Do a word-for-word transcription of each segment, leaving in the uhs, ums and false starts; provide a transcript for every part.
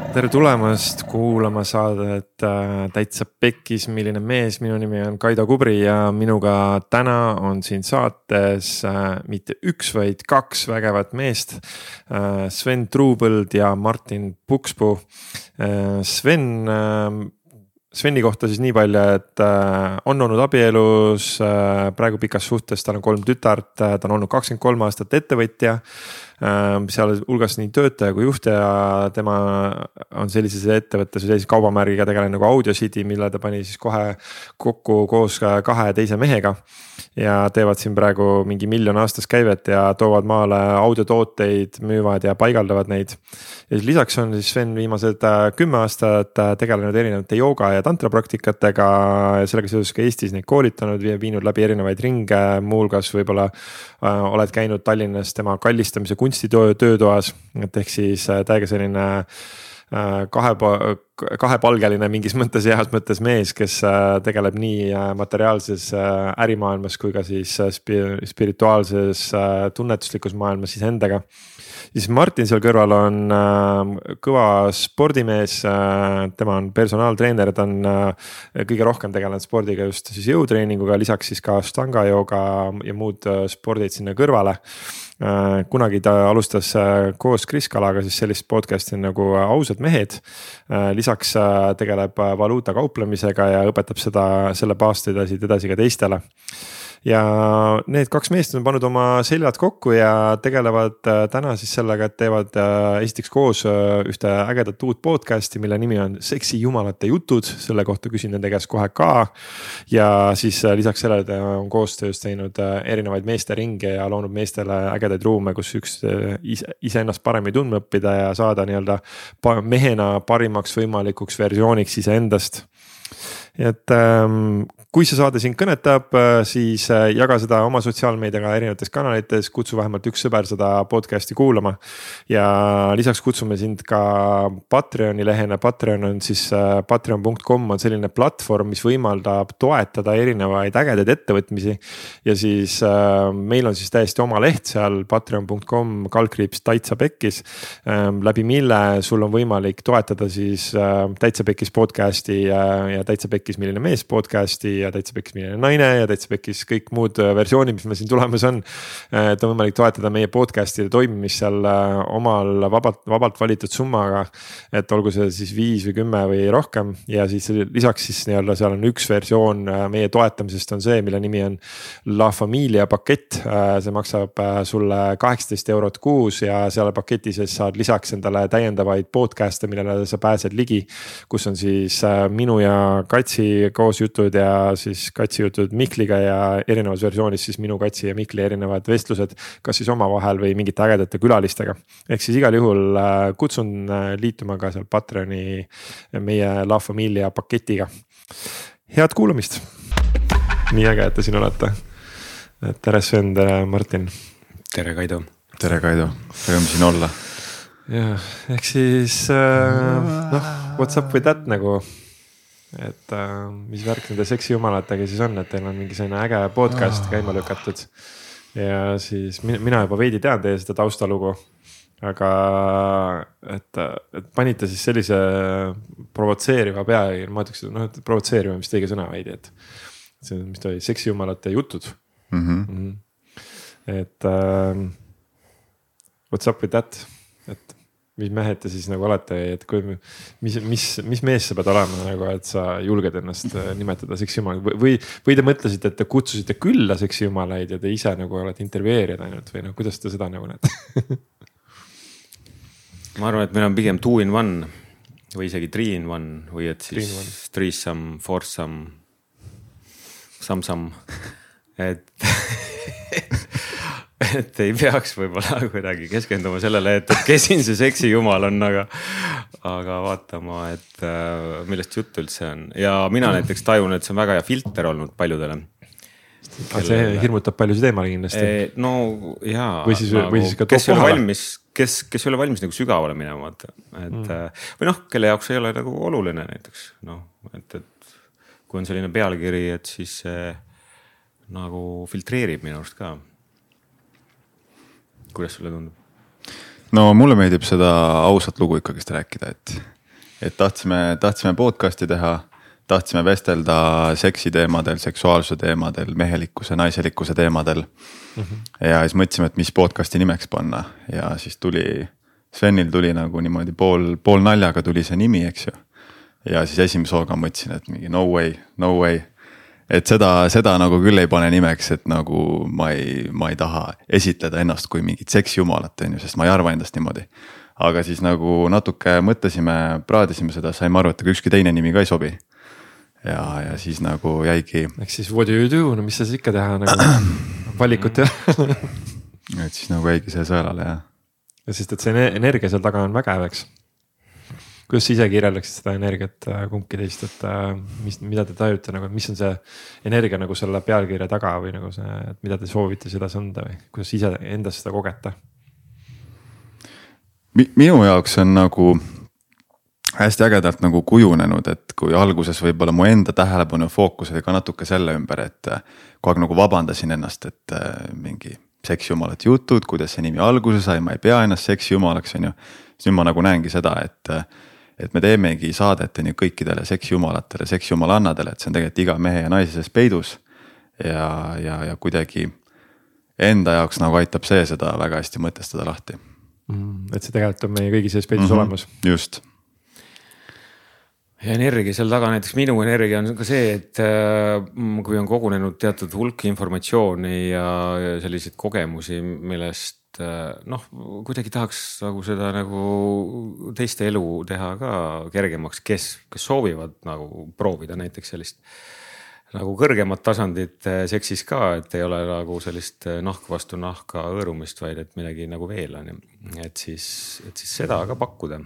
tere tulemast kuulama saadet Täitsa Pekkis, milline mees. Minu nimi on Kaido Kubri ja minuga täna on siin saates mitte üks, vaid kaks vägevat meest. Sven Truupõld ja Martin Pukspuu. Sven, Sveni kohta siis nii palju, et on olnud abielus, praegu pikas suhtes, tal on kolm tütart, ta on olnud kakskümmend kolm aastat ettevõtja. Seal hulgas nii töötaja kui juht ja tema on sellises ettevõttes või sellise kaubamärgiga tegelenud nagu Audio City, mille ta pani siis kohe kokku koos kahe teise mehega ja teevad siin praegu mingi miljon aastas käivet ja toovad maale audiotooteid, müüvad ja paigaldavad neid. Ja lisaks on siis Sven viimased kümme aastat tegelenud erinevate jooga ja tantrapraktikatega ja sellega seoses ka Eestis neid koolitanud ja viinud läbi erinevaid ringe, muuhulgas võib-olla äh, oled käinud Tallinnas tema kallistamise kunstitöö töötoas, et ehk siis täiega selline kahe, kahepalgeline mingis mõttes ja heas mõttes mees, kes tegeleb nii materiaalses ärimaailmas kui ka siis spirituaalses tunnetuslikus maailmas siis endaga. Siis Martin seal kõrval on kõva spordimees, tema on personaaltreener, ta on kõige rohkem tegelenud spordiga just siis jõutreeninguga, lisaks siis ka stanga jooga ja muud spordid sinna kõrvale. Kunagi ta alustas koos Kris Kalaga siis sellist podcasti nagu Ausad mehed. Lisaks tegeleb valuuta kauplemisega ja õpetab seda, selle paast edasi, edasi ka teistele. Ja need kaks meest on pannud oma seljad kokku ja tegelevad täna siis sellega, et teevad esiteks koos ühte ägedat uut podcasti, mille nimi on Seksi jumalate jutud, selle kohta küsin nende käest kohe ka. Ja siis lisaks sellele on koostöös teinud erinevaid meeste ringe ja loonud meestele ägedaid ruume, kus üks ise, ise ennast paremini tundma õppida ja saada nii-öelda mehena parimaks võimalikuks versiooniks ise endast. Et ähm, kui see saade sind kõnetab, siis jaga seda oma sotsiaalmeediaga erinevates kanalites, kutsu vähemalt üks sõber seda podcasti kuulama ja lisaks kutsume sind ka Patreoni lehena. Patreon on siis patreon punkt com on selline platvorm, mis võimaldab toetada erinevaid ägedaid ettevõtmisi ja siis äh, meil on siis täiesti oma leht seal patreon punkt com kaldkriips Täitsa Pekkis, äh, läbi mille sul on võimalik toetada siis äh, Täitsa Pekkis podcasti ja, ja Täitsa Pekkis milline mees podcasti ja Täitsa Pekkis milline naine ja Täitsa Pekkis kõik muud versioonid, mis meil siin tulemas on. Et on võimalik toetada meie podcastide toimimist seal omal vabalt, vabalt valitud summaga, et olgu see siis viis või kümme või rohkem ja siis lisaks siis nii-öelda seal on üks versioon meie toetamisest on see, mille nimi on La Familia pakett. See maksab sulle kaheksateist eurot kuus ja seal paketi sees saad lisaks endale täiendavaid podcast'e, millele sa pääsed ligi, kus on siis minu ja Katsi koos jutud ja siis Katsi jutud Mikliga ja erinevas versioonis siis minu Katsi ja Mikli erinevad vestlused, kas siis omavahel või mingite ägedate külalistega. Ehk siis igal juhul kutsun liituma ka seal Patreoni meie La Familia paketiga. Head kuulamist! Nii äge, et te siin olete. Tere Sven, tere Martin. Tere Kaido. Tere Kaido, rõõm siin olla. Ja, ehk siis noh, what's up with that nagu... Et äh, mis värk nende seksi jumalatega siis on, et teil on mingi selline äge podcast käima lükatud ja siis mina juba veidi tean teie seda taustalugu, aga et, et panite siis sellise provotseeriva pealegi, ma ütleks, noh, et provotseeriva, mis teige sõna veidi, et see on, mis ta oli, seksi jumalate jutud. Mm-hmm. Mm-hmm. Et äh, what's up with that, et mis mehed te siis nagu olete, et kui, mis, mis, mis mees sa pead olema nagu, et sa julged ennast nimetada seksijumalaid või, või te mõtlesite, et te kutsusite külla seksijumalaid ja te ise nagu olete intervjueerijad ainult või noh, kuidas te seda nagu näete? Ma arvan, et meil on pigem two in one või isegi three in one või et siis threesome, foursome, some-some, et et ei peaks võib-olla kuidagi keskenduma sellele, et, et kes siin see seksi jumal on, aga, aga vaatama, et äh, millest jutt üldse on. Ja mina näiteks tajun, et see on väga hea filter olnud paljudele. Kellele... See hirmutab paljusid eemale kindlasti. E, no jaa. Või siis, nagu, või siis ka kes ei ole valmis, kes, kes ei ole valmis nagu sügavale minema. Et, mm. või noh, kelle jaoks ei ole nagu oluline näiteks. No, et, et kui on selline pealkiri, et siis see nagu filtreerib minu arust ka. Kuidas sulle tundub? No mulle meeldib seda ausat lugu ikkagist rääkida, et et tahtsime, tahtsime podcast'i teha, tahtsime vestelda seksi teemadel, seksuaalsuse teemadel, mehelikkuse, naiselikkuse teemadel mm. -hmm. ja siis mõtlesime, et mis podcast'i nimeks panna ja siis tuli, Svenil tuli nagu niimoodi pool, pool naljaga tuli see nimi, eks ju. Ja siis esimese hooga mõtlesin, et mingi no way, no way. Et seda, seda nagu küll ei pane nimeks, et nagu ma ei, ma ei taha esitleda ennast kui mingit seksjumalat, sest ma ei arva endast niimoodi. Aga siis nagu natuke mõtlesime, praadisime seda, saime aru, et ükski teine nimi ka ei sobi. Ja, ja siis nagu jäigi. Eks siis what do you do, no mis sa siis ikka teha nagu valikut ja. et siis nagu jäigi see sõelale ja. Ja sest, et see energia seal taga on vägev, eks. Kuidas sa ise kirjeldaksid seda energiat kumbki teist, et mis, mida te tajute, nagu, mis on see energia nagu selle pealkirja taga või nagu see, et mida te soovite seda sanda või kuidas ise endas seda kogeta? Minu jaoks on nagu hästi ägedalt nagu kujunenud, et kui alguses võib-olla mu enda tähelepanu fookus oli ka natuke selle ümber, et kogu aeg nagu vabandasin ennast, et mingi seksjumalat jutud, kuidas see nimi alguse sai, ma ei pea ennast seksjumalaks, on ju. Siis nüüd ma nagu näengi seda, et, et me teemegi saadeteni kõikidele seksjumalatele, seksjumalannadele, et see on tegelikult iga mehe ja naise sees peidus ja, ja, ja kuidagi enda jaoks nagu aitab see seda väga hästi mõtestada lahti. Mm, et see tegelikult on meie kõigi sees peidus mm-hmm. olemas. Just. Ja energia seal taga, näiteks minu energia on ka see, et kui on kogunenud teatud hulk informatsiooni ja selliseid kogemusi, millest noh, kuidagi tahaks nagu seda nagu teiste elu teha ka kergemaks, kes, kes soovivad nagu proovida näiteks sellist nagu kõrgemat tasandit seksis ka, et ei ole nagu sellist nahk vastu nahka hõõrumist, vaid et midagi nagu veel on. Et siis, et siis seda ka pakkuda.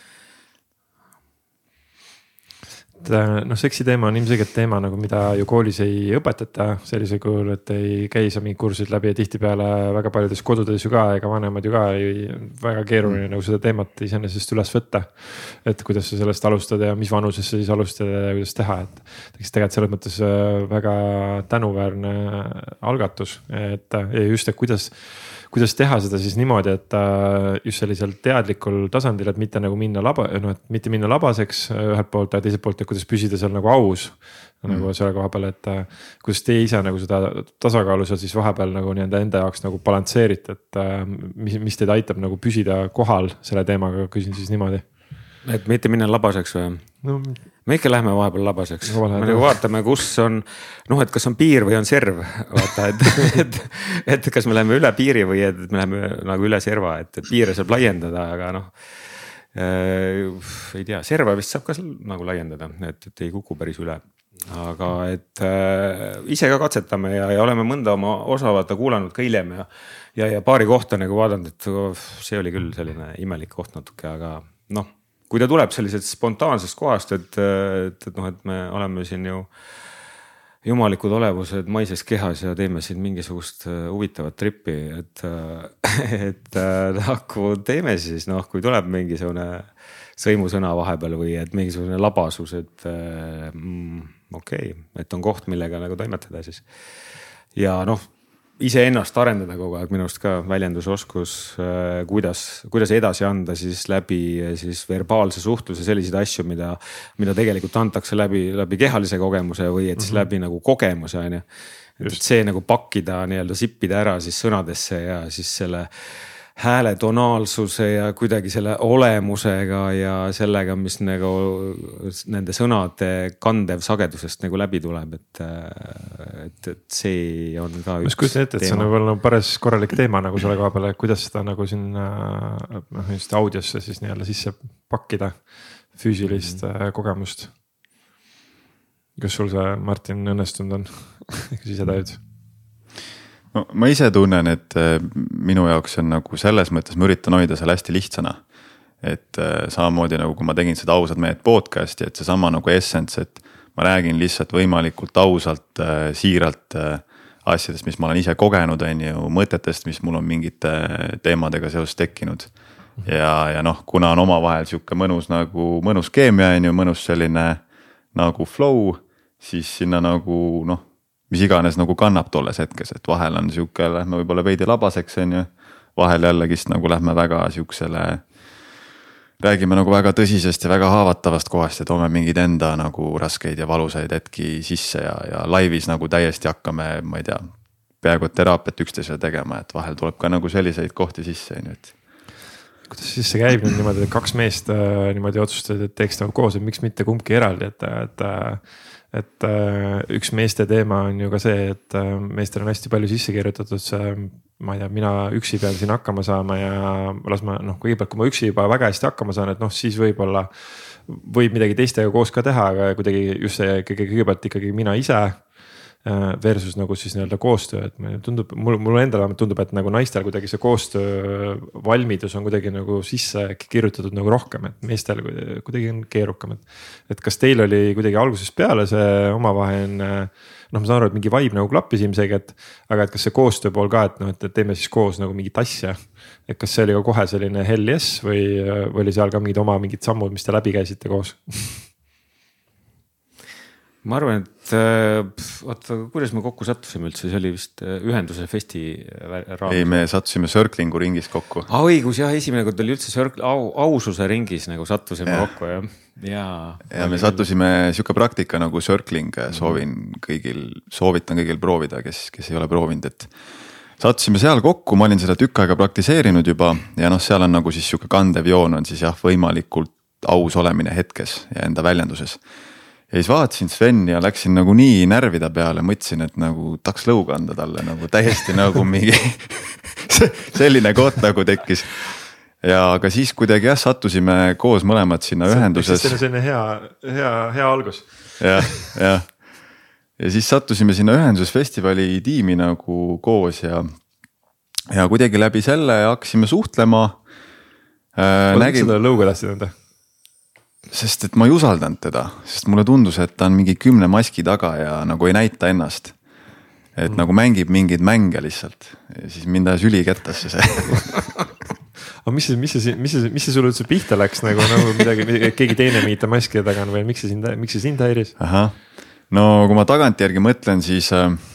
Noh, seksi teema on ilmselgelt teema, nagu mida ju koolis ei õpetata sellisel kujul, et ei käi sa mingi kursid läbi ja tihtipeale väga paljudes kodudes ju ka, ega vanemad ju ka ei, väga keeruline nagu seda teemat iseenesest üles võtta. Et kuidas sa sellest alustada ja mis vanuses sa siis alustada ja kuidas teha. Et tegelikult selles mõttes väga tänuväärne algatus, et just, et kuidas kuidas teha seda siis niimoodi, et just sellisel teadlikul tasandil, et mitte nagu minna laba, no, et mitte minna labaseks ühelt poolt ja teiselt poolt, et kuidas püsida seal nagu aus mm. nagu selle koha peal, et kuidas te ise nagu seda tasakaalu seal siis vahepeal nagu nii-enda enda jaoks nagu balansseerite, et mis, mis teid aitab nagu püsida kohal selle teemaga, küsin siis niimoodi. Et mitte minna labaseks või? No, me ikka lähme vahepeal labaseks. No, me nagu vaatame, kus on, noh, et kas on piir või on serv. Vaata, et, et, et kas me läheme üle piiri või et me läheme nagu üle serva, et, et piire saab laiendada, aga noh, äh, ei tea, serva vist saab ka nagu laiendada, et, et ei kuku päris üle. Aga et äh, ise ka katsetame ja, ja oleme mõnda oma osa vaata kuulanud ka hiljem ja, ja, ja paari kohta nagu vaadanud, et see oli küll selline imelik koht natuke, aga noh, kui ta tuleb sellisest spontaansest kohast, et, et, et noh, et me oleme siin ju jumalikud olevused maises kehas ja teeme siin mingisugust huvitavat trippi, et, et nagu teeme siis, noh, kui tuleb mingisugune sõimusõna vahepeal või et mingisugune labasus, et mm, okei okay,, et on koht, millega nagu toimetada siis. Ja noh, ise ennast arendada kogu aeg, minust ka väljendusoskus, kuidas, kuidas edasi anda siis läbi siis verbaalse suhtluse selliseid asju, mida, mida tegelikult antakse läbi, läbi kehalise kogemuse või et siis mm-hmm. läbi nagu kogemuse. On ju. Et see nagu pakkida, nii-öelda sippida ära siis sõnadesse ja siis selle hääle tonaalsuse ja kuidagi selle olemusega ja sellega, mis nagu nende sõnade kandev sagedusest nagu läbi tuleb, et, et, et see on ka üks teema. Ma kujutan ette, et see on nagu päris korralik teema nagu selle koha peale, kuidas seda nagu sinna noh, just audiosse siis nii-jälle sisse pakkida füüsilist mm-hmm. kogemust. Kas sul see, Martin, õnnestunud on? Kas ise tajud? No, ma ise tunnen, et minu jaoks on nagu selles mõttes, ma üritan hoida seal hästi lihtsana. Et samamoodi nagu kui ma tegin seda ausad mehed podcasti, et see sama nagu essence, et ma räägin lihtsalt võimalikult ausalt, siiralt asjadest, mis ma olen ise kogenud, on ju, mõtetest, mis mul on mingite teemadega seoses tekkinud. Ja, ja noh, kuna on oma vahel siuke mõnus nagu mõnus keemia, on ju, mõnus selline nagu flow, siis sinna nagu noh, mis iganes nagu kannab tolles hetkes, et vahel on siuke, lähme võib-olla veidi labaseks, on ju, vahel jällegist nagu lähme väga siuksele räägime nagu väga tõsisest ja väga haavatavast kohast ja toome mingeid enda nagu raskeid ja valusaid hetki sisse ja, ja laivis nagu täiesti hakkame, ma ei tea, peaaegu teraapiat üksteisele tegema, et vahel tuleb ka nagu selliseid kohti sisse, on ju, et. Kuidas siis see käib nüüd niimoodi, et kaks meest äh, niimoodi otsustasid, et teeks nagu koos, et miks mitte kumbki eraldi, et, et, et äh, üks meeste teema on ju ka see, et äh, meestel on hästi palju sisse kirjutatud see, ma ei tea, mina üksi pean siin hakkama saama ja las ma noh, kõigepealt kui ma üksi juba väga hästi hakkama saan, et noh, siis võib-olla võib midagi teistega koos ka teha, aga kuidagi just see kõigepealt ikkagi mina ise versus nagu siis nii-öelda koostöö, et tundub, mul, mul endale tundub, et nagu naistel kuidagi see koostöö valmidus on kuidagi nagu sisse kirjutatud nagu rohkem, et meestel kuidagi on keerukam, et. Et kas teil oli kuidagi algusest peale see omavaheline, noh, ma saan aru, et mingi vibe nagu klappis ilmsegi, et aga et kas see koostöö pool ka, et noh, et teeme siis koos nagu mingit asja. Et kas see oli ka kohe selline hell yes või, või oli seal ka mingid oma mingid sammud, mis te läbi käisite koos? Ma arvan, et oota, kuidas me kokku sattusime üldse, see oli vist ühenduse festi raames. Ei, me sattusime Circlingu ringis kokku. Ah, õigus, jah, esimene kord oli üldse circle, au, aususe ringis nagu sattusime ja. kokku ja, ja. Ja me sattusime siuke praktika nagu Circling, soovin kõigil, soovitan kõigil proovida, kes, kes ei ole proovinud, et sattusime seal kokku, ma olin seda tükk aega praktiseerinud juba ja noh, seal on nagu siis siuke kandev joon on siis jah, võimalikult aus olemine hetkes ja enda väljenduses. Ja siis vaatasin Sven ja läksin nagu nii närvida peale, mõtlesin, et nagu tahaks lõuga anda talle nagu täiesti nagu mingi selline koht nagu tekkis. Ja aga siis kuidagi jah, sattusime koos mõlemad sinna see, ühenduses. See on selline hea, hea, hea algus. Ja, ja. Ja siis sattusime sinna ühendusfestivali tiimi nagu koos ja, ja kuidagi läbi selle hakkasime suhtlema. Ma nägin seda lõuga tahtsid anda. Sest et ma ei usaldanud teda, sest mulle tundus, et ta on mingi kümne maski taga ja nagu ei näita ennast. Et mm. nagu mängib mingeid mänge lihtsalt ja siis mind ajas ülikettasse see. Aga mis see, mis see, mis see, mis see sulle üldse pihta läks nagu, nagu midagi, keegi teine miita maski taga või miks see sind, miks see sind häiris? Aha. No kui ma tagantjärgi mõtlen, siis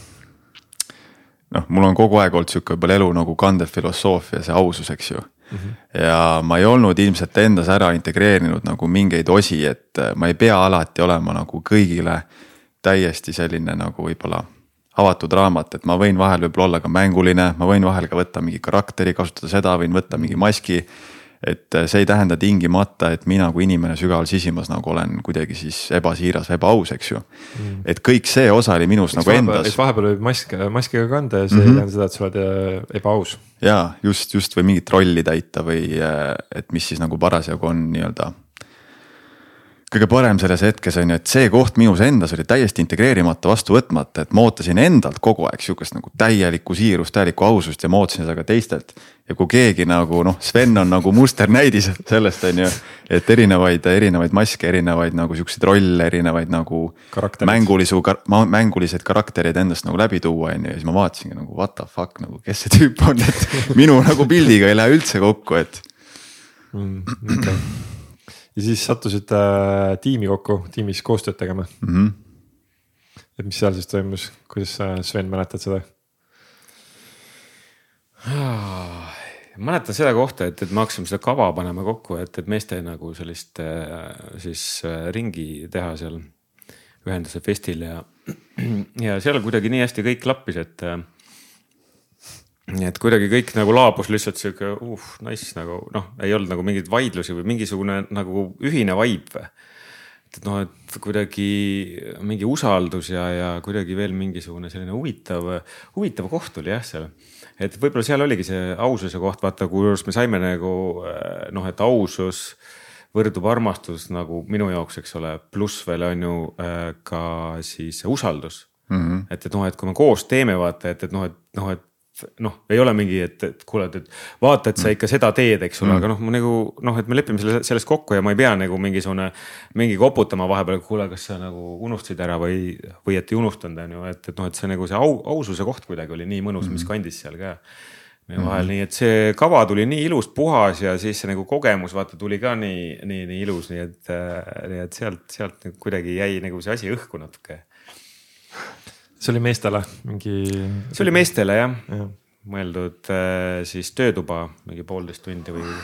noh, mul on kogu aeg olnud siuke elu nagu kandev filosoofia, see ausus, eks ju. Mm-hmm. Ja ma ei olnud ilmselt endas ära integreerinud nagu mingeid osi, et ma ei pea alati olema nagu kõigile täiesti selline nagu võib-olla avatud raamat, et ma võin vahel võib-olla olla ka mänguline, ma võin vahel ka võtta mingi karakteri, kasutada seda, võin võtta mingi maski, et see ei tähenda tingimata, et mina kui inimene sügaval sisimas nagu olen kuidagi siis ebasiiras, ebaaus, eks ju. Mm. Et kõik see osa oli minus Eks nagu vahepeal, endas. Vahepeal võib mask, maskiga kanda ja see mm-hmm. ei tähenda seda, et sa oled ebaaus. Jaa, just, just või mingit rolli täita või et mis siis nagu parasjagu on nii-öelda kõige parem selles hetkes on ju, et see koht minus endas oli täiesti integreerimata, vastu võtmata, et ma ootasin endalt kogu aeg siukest nagu täielikku siirust, täielikku ausust ja ma ootasin seda ka teistelt. Ja kui keegi nagu noh, Sven on nagu musternäidis sellest on ju, et erinevaid, erinevaid maske, erinevaid nagu siukseid rolle, erinevaid nagu mängulisu, mängulised karakterid endast nagu läbi tuua on ju. Ja siis ma vaatasingi nagu what the fuck, nagu kes see tüüp on, et minu nagu pildiga ei lähe üldse kokku, et mm, okay. Ja siis sattusid äh, tiimi kokku, tiimis koostööd tegema. Mm-hmm. Et mis seal siis toimus, kuidas Sven mäletad seda? Mäletan seda kohta, et, et me hakkasime seda kava panema kokku, et, et meeste nagu sellist siis ringi teha seal ühenduse festil ja, ja seal kuidagi nii hästi kõik klappis, et et kuidagi kõik nagu laabus lihtsalt siuke uh, nice nagu noh, ei olnud nagu mingeid vaidlusi või mingisugune nagu ühine vibe. Et noh, et kuidagi mingi usaldus ja, ja kuidagi veel mingisugune selline huvitav, huvitav koht oli jah seal. Et võib-olla seal oligi see aususe koht, vaata, kus me saime nagu noh, et ausus võrdub armastus nagu minu jaoks, eks ole, pluss veel on ju ka siis usaldus. Mm-hmm. Et, et noh, et kui me koos teeme, vaata, et, et noh, et noh, et noh, ei ole mingi, et, et kuule, et vaata, et sa ikka seda teed, eks ole, mm. aga noh, ma nagu, noh, et me lepime selle, sellest kokku ja ma ei pea nagu mingisugune, mingi koputama vahepeal, kuule, kas sa nagu unustasid ära või, või et ei unustanud, on ju, et, et noh, et see nagu see au, aususe koht kuidagi oli nii mõnus, mm. mis kandis seal ka meie vahel, mm. nii et see kava tuli nii ilus, puhas ja siis see nagu kogemus, vaata, tuli ka nii, nii, nii ilus, nii et, nii et sealt, sealt kuidagi jäi nagu see asi õhku natuke. See oli meestele mingi... See oli meestele jah ja. Mõeldud siis töötuba mingi poolteist tundi või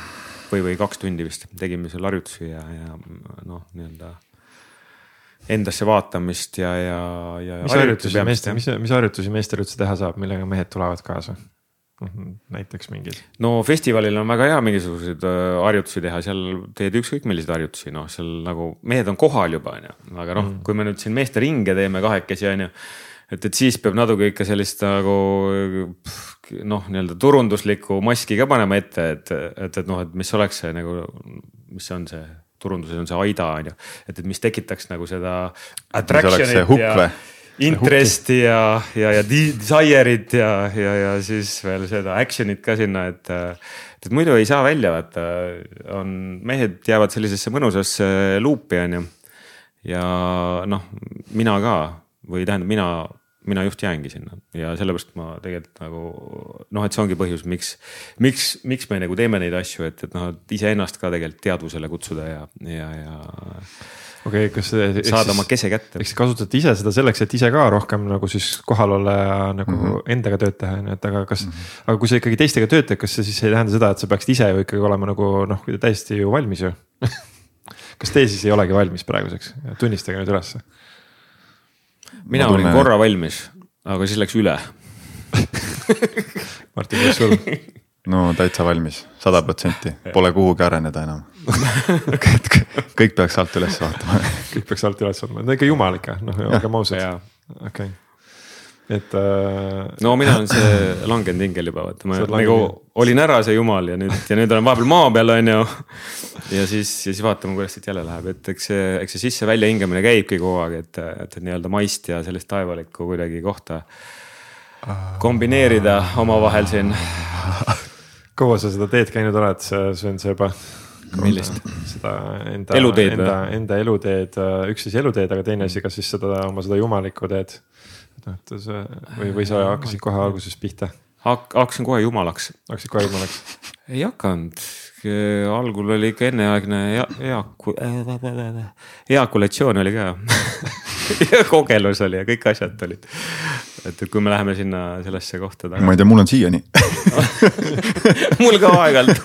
või, või kaks tundi vist tegime seal harjutusi ja, ja noh, nii-öelda endasse vaatamist ja, ja, ja. mis harjutusi meeste, mis, mis harjutusi meestel üldse teha saab, millega mehed tulevad kaasa? Näiteks mingid. No festivalil on väga hea mingisuguseid harjutusi teha, seal teed ükskõik milliseid harjutusi, noh, seal nagu mehed on kohal juba, on ju. Aga noh, mm. kui me nüüd siin meeste ringe teeme kahekesi, on ju, et, et siis peab natuke ikka sellist nagu noh, nii-öelda turunduslikku maski ka panema ette, et, et, et noh, et mis oleks see nagu, mis on see turunduses on see aida, on ju, et, et mis tekitaks nagu seda attraction'it ja interesti ja, ja, ja desire'it ja, ja, ja siis veel seda action'it ka sinna, et, et muidu ei saa välja vaata, on, mehed jäävad sellisesse mõnusasse luupi, on ju, ja noh, mina ka või tähendab, mina mina juht jäängi sinna ja sellepärast ma tegelikult nagu noh, et see ongi põhjus, miks, miks, miks me nagu teeme neid asju, et, et noh, ise ennast ka tegelikult teadvusele kutsuda ja, ja, ja okay, kas saada oma kese kätte. Eks kasutate ise seda selleks, et ise ka rohkem nagu siis kohal olla ja nagu mm -hmm. endaga tööd teha, et aga kas mm, -hmm. aga kui sa ikkagi teistega tööd teed, kas see siis ei tähenda seda, et sa peaksid ise ju ikkagi olema nagu noh, täiesti ju valmis ju kas te siis ei olegi valmis praeguseks, tunnistage nüüd ülesse. Mina olin korra valmis, aga siis läks üle. Martin, kas sul? No täitsa valmis, sada protsenti, pole kuhugi areneda enam. Kõik peaks sealt üles vaatama. Kõik peaks sealt üles vaatama, no ikka jumal ikka, noh, olge mausad. Okay. Et, äh... no mina olen see langenud hingel juba, vaata, ma nagu olin ära see jumal ja nüüd, ja nüüd olen vahepeal maa peal, on ju. Ja siis, ja siis vaatame, kuidas siit jälle läheb, et eks see, eks see sisse välja hingamine käibki kogu aeg, et, et, et nii-öelda maist ja sellist taevalikku kuidagi kohta kombineerida oma vahel siin. Kaua sa seda teed käinud oled, see on see juba millist? Seda enda eluteed, enda, enda eluteed, üks siis eluteed, aga teine asi, kas siis seda oma seda jumalikku teed see, või, või sa hakkasid kohe alguses pihta? Hak, hakkasin kohe jumalaks. Hakkasid kohe jumalaks? Ei hakanud. Algul oli ikka enneaegne eaku, eakulatsioon oli ka ja kogelus oli ja kõik asjad olid. Et kui me läheme sinna sellesse kohta taga. Ma ei tea, mul on siiani. Mul ka aegalt.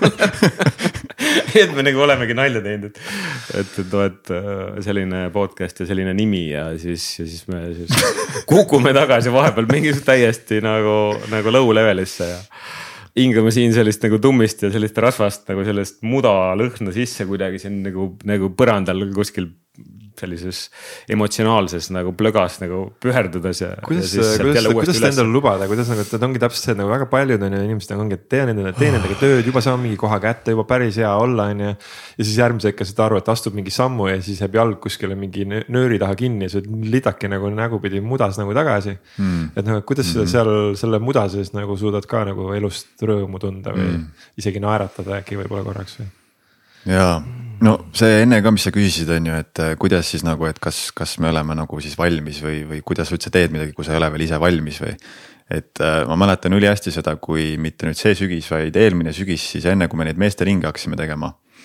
Et me nagu olemegi nalja teinud, et, et, et selline podcast ja selline nimi ja siis, ja siis me siis kukume tagasi vahepeal mingis täiesti nagu, nagu low levelisse ja hingame siin sellist nagu tummist ja sellist rasvast nagu sellest muda lõhna sisse kuidagi siin nagu, nagu põrandal kuskil sellises emotsionaalses nagu plögas nagu püherdudes ja, kuidas, ja kuidas, kuidas seda endale lubada, kuidas nagu, et ongi täpselt see, et nagu väga paljud on ju inimesed ongi, et teen nendega, teen nendega tööd, juba saan mingi koha kätte, juba päris hea olla on ju. Ja siis järgmise ikka seda aru, et astub mingi sammu ja siis jääb jalg kuskile mingi nööri taha kinni ja see lidaki nagu nägupidi mudas nagu tagasi mm.. et noh, et kuidas mm. seal selle muda sees nagu suudad ka nagu elust rõõmu tunda või mm. isegi naeratada äkki võib-olla korraks või? Jaa, no see enne ka, mis sa küsisid on ju, et kuidas siis nagu, et kas, kas me oleme nagu siis valmis või, või kuidas üldse teed midagi, kui sa ei ole veel ise valmis või. Et ma mäletan üli hästi seda, kui mitte nüüd see sügis, vaid eelmine sügis, siis enne kui me neid meeste ringe hakkasime tegema,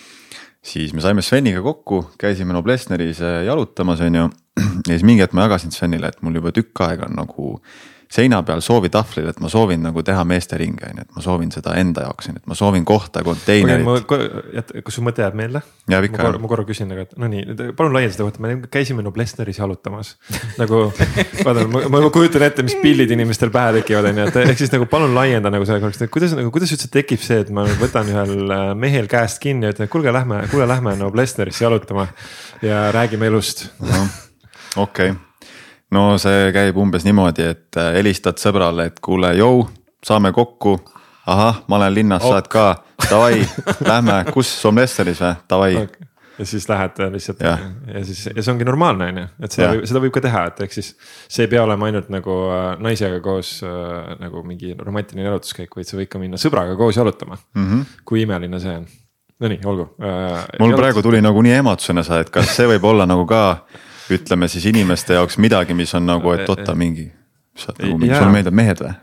siis me saime Sveniga kokku, käisime Noblessneris jalutamas on ju. Ja siis mingi hetk ma jagasin Svenile, et mul juba tükk aega on nagu seina peal soovi tahvlil, et ma soovin nagu teha meeste ringe, et ma koovin seda enda jaoks, et ma soovin kohta konteinerit. Kas su mõte jääb meelde? Ja, ma, korra, ma korra küsin, aga no nii, palun laiend seda kohta, me käisime Noblessneris jalutamas. Nagu, vaatan, ma, ma kujutan ette, mis pillid inimestel pähe tekivad, et ehk siis nagu palun laienda nagu selle korraks, kuidas, nagu, kuidas üldse tekib see, et ma võtan ühel mehel käest kinni ja ütlen, kuulge, lähme, kuule, lähme Noblessneris jalutama ja räägime elust. No, okei okay. No see käib umbes niimoodi, et helistad sõbrale, et kuule, jõu, saame kokku. Ahah, ma olen linnas, ok. Saad ka. Tavai, lähme, kus Noblessneris või? Tavai. Okay. Ja siis lähed lihtsalt ja, ja, siis, ja see ongi normaalne, on ju, et seda, võib, seda võib ka teha, et ehk siis see ei pea olema ainult nagu naisega koos nagu mingi romantiline jalutuskäik, vaid sa võid ka minna sõbraga koos jalutama. Mm -hmm. Kui imeline see on. No nii, olgu. Mul jalut... praegu tuli nagu nii emotsioone sa, et kas see võib olla nagu ka ütleme siis inimeste jaoks midagi, mis on nagu, et otta mingi, nagu, mingi sul meeldib mehed või?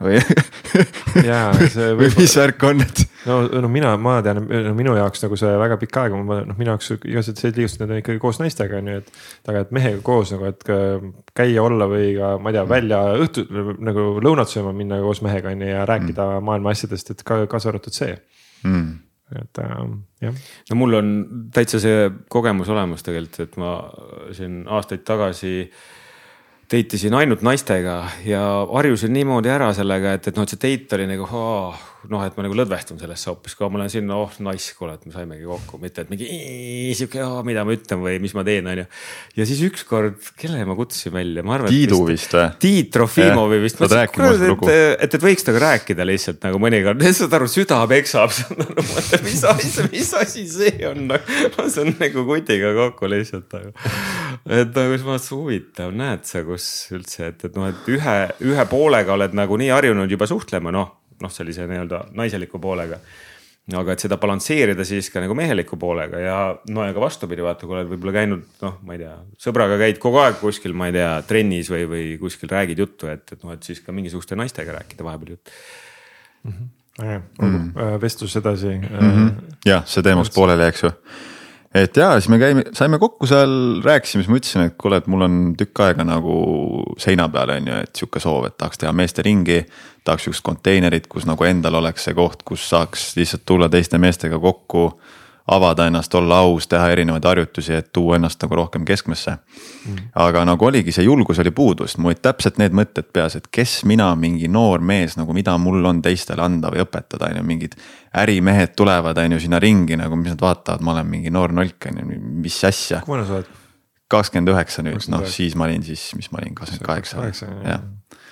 Või, jaa, või mis värk on, et? No, no mina, ma tean, no minu jaoks nagu see väga pikk aeg, noh minu jaoks igased see liigustused on ikkagi koos naistega, nii et taga, et mehega koos nagu, et käia olla või ka, ma ei tea, välja õhtu nagu lõunat sööma minna koos mehega ja rääkida mm. maailma asjadest, et ka kaasa arvatud see. Mm. et äh, jah. no mul on täitsa see kogemus olemas tegelikult, et ma siin aastaid tagasi teitisin ainult naistega ja harjusin niimoodi ära sellega, et, et noh, et see teit oli nagu, oh, noh, et ma nagu lõdvestun sellesse hoopis, kui ma olen sinna, oh, nice, kuule, et me saimegi kokku, mitte et mingi siuke, oh, mida ma ütlen või mis ma teen, on ju. Ja siis ükskord, kelle ma kutsusin välja, ma arvan, Tiidu vist või? Tiit Trofimovi vist. Saad rääkima seda lugu. Et, et, et võiks taga rääkida lihtsalt nagu mõnikord, saad aru, süda peksab, mis asi, mis asi see on, ma saan nagu kutiga kokku lihtsalt. Et nagu ma huvitav, näed sa, kus üldse, et, et noh, et ühe, ühe poolega oled nagu nii harjunud juba suhtlema, noh, noh, sellise nii-öelda naiseliku poolega. Aga et seda balansseerida siis ka nagu meheliku poolega ja no ja ka vastupidi, vaata, kui oled võib-olla käinud, noh, ma ei tea, sõbraga käid kogu aeg kuskil, ma ei tea, trennis või, või kuskil räägid juttu, et, et noh, et siis ka mingisuguste naistega rääkida vahepeal jutt. Mm-hmm. Ja, mm. vestlus edasi. Mm-hmm. Jah, see teemaks pooleli, eks ju. Et jaa, siis me käime, saime kokku seal, rääkisime, siis ma ütlesin, et kuule, et mul on tükk aega nagu seina peal on ju, et siuke soov, et tahaks teha meeste ringi, tahaks siukest konteinerit, kus nagu endal oleks see koht, kus saaks lihtsalt tulla teiste meestega kokku, avada ennast, olla aus, teha erinevaid harjutusi, et tuua ennast nagu rohkem keskmesse. Mm. Aga nagu oligi, see julgus oli puudus, mul olid täpselt need mõtted peas, et kes mina, mingi noor mees, nagu mida mul on teistele anda või õpetada, on ju, mingid ärimehed tulevad, on ju, sinna ringi, nagu mis nad vaatavad, ma olen mingi noor nolk, on ju, mis asja. Kui mõne sa oled? kakskümmend üheksa nüüd, noh siis ma olin siis, mis ma olin, kakskümmend kaheksa. Jah.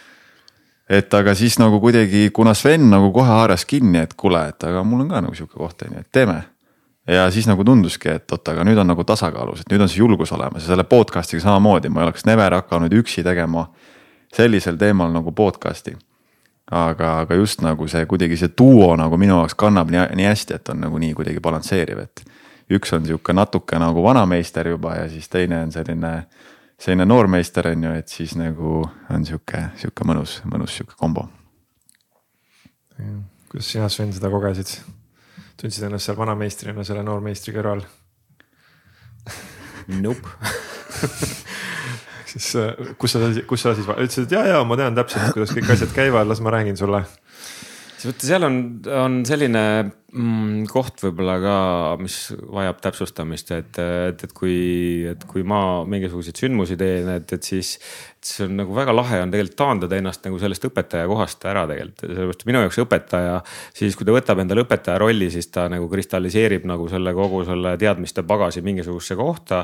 Et aga siis nagu kuidagi, kuna Sven nagu kohe haaras kinni, et kuule, et aga mul on ka nagu siuke koht, on ju, et teeme. Ja siis nagu tunduski, et oot, aga nüüd on nagu tasakaalus, et nüüd on see julgus olemas ja selle podcastiga samamoodi, ma ei oleks never hakanud üksi tegema sellisel teemal nagu podcasti. Aga, aga just nagu see kuidagi see duo nagu minu jaoks kannab nii, nii hästi, et on nagu nii kuidagi balansseeriv, et üks on siuke natuke nagu vanameister juba ja siis teine on selline, selline noormeister on ju, et siis nagu on siuke, siuke mõnus, mõnus siuke kombo. Kuidas sina, Sven, seda kogesid? Tundsid ennast seal vanameistrina selle noormeistri kõrval? Nope. siis, kus sa, kus sa siis ütlesid, et jaa, jaa, ma tean täpselt, kuidas kõik asjad käivad, las ma räägin sulle. Seal on, on selline mm, koht võib-olla ka, mis vajab täpsustamist, et, et, et, kui, et kui ma mingisuguseid sündmusi teen, et, et siis et see on nagu väga lahe on tegelikult taandada ennast nagu sellest õpetaja kohast ära tegelikult. Sellepärast minu jaoks õpetaja, siis kui ta võtab endale õpetaja rolli, siis ta nagu kristalliseerib nagu selle kogu selle teadmiste bagasi mingisugusesse kohta.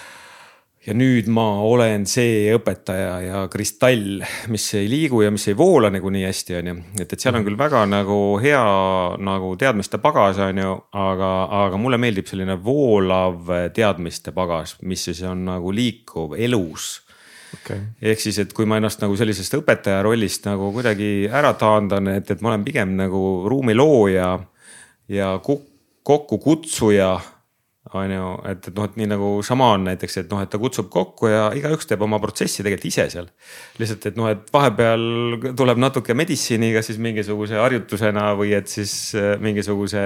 Ja nüüd ma olen see õpetaja ja kristall, mis ei liigu ja mis ei voola nagu nii hästi on ju. Et, et seal on küll väga nagu hea nagu teadmiste pagas on ju, aga, aga mulle meeldib selline voolav teadmiste pagas, mis siis on nagu liikuv elus. Okay. Ehk siis, et kui ma ennast nagu sellisest õpetaja rollist nagu kuidagi ära taandan, et, et ma olen pigem nagu ruumi looja ja kokku kutsuja, on ju, et, et noh, et nii nagu šamaan näiteks, et noh, et ta kutsub kokku ja igaüks teeb oma protsessi tegelikult ise seal. Lihtsalt, et noh, et vahepeal tuleb natuke meditsiiniga siis mingisuguse harjutusena või et siis mingisuguse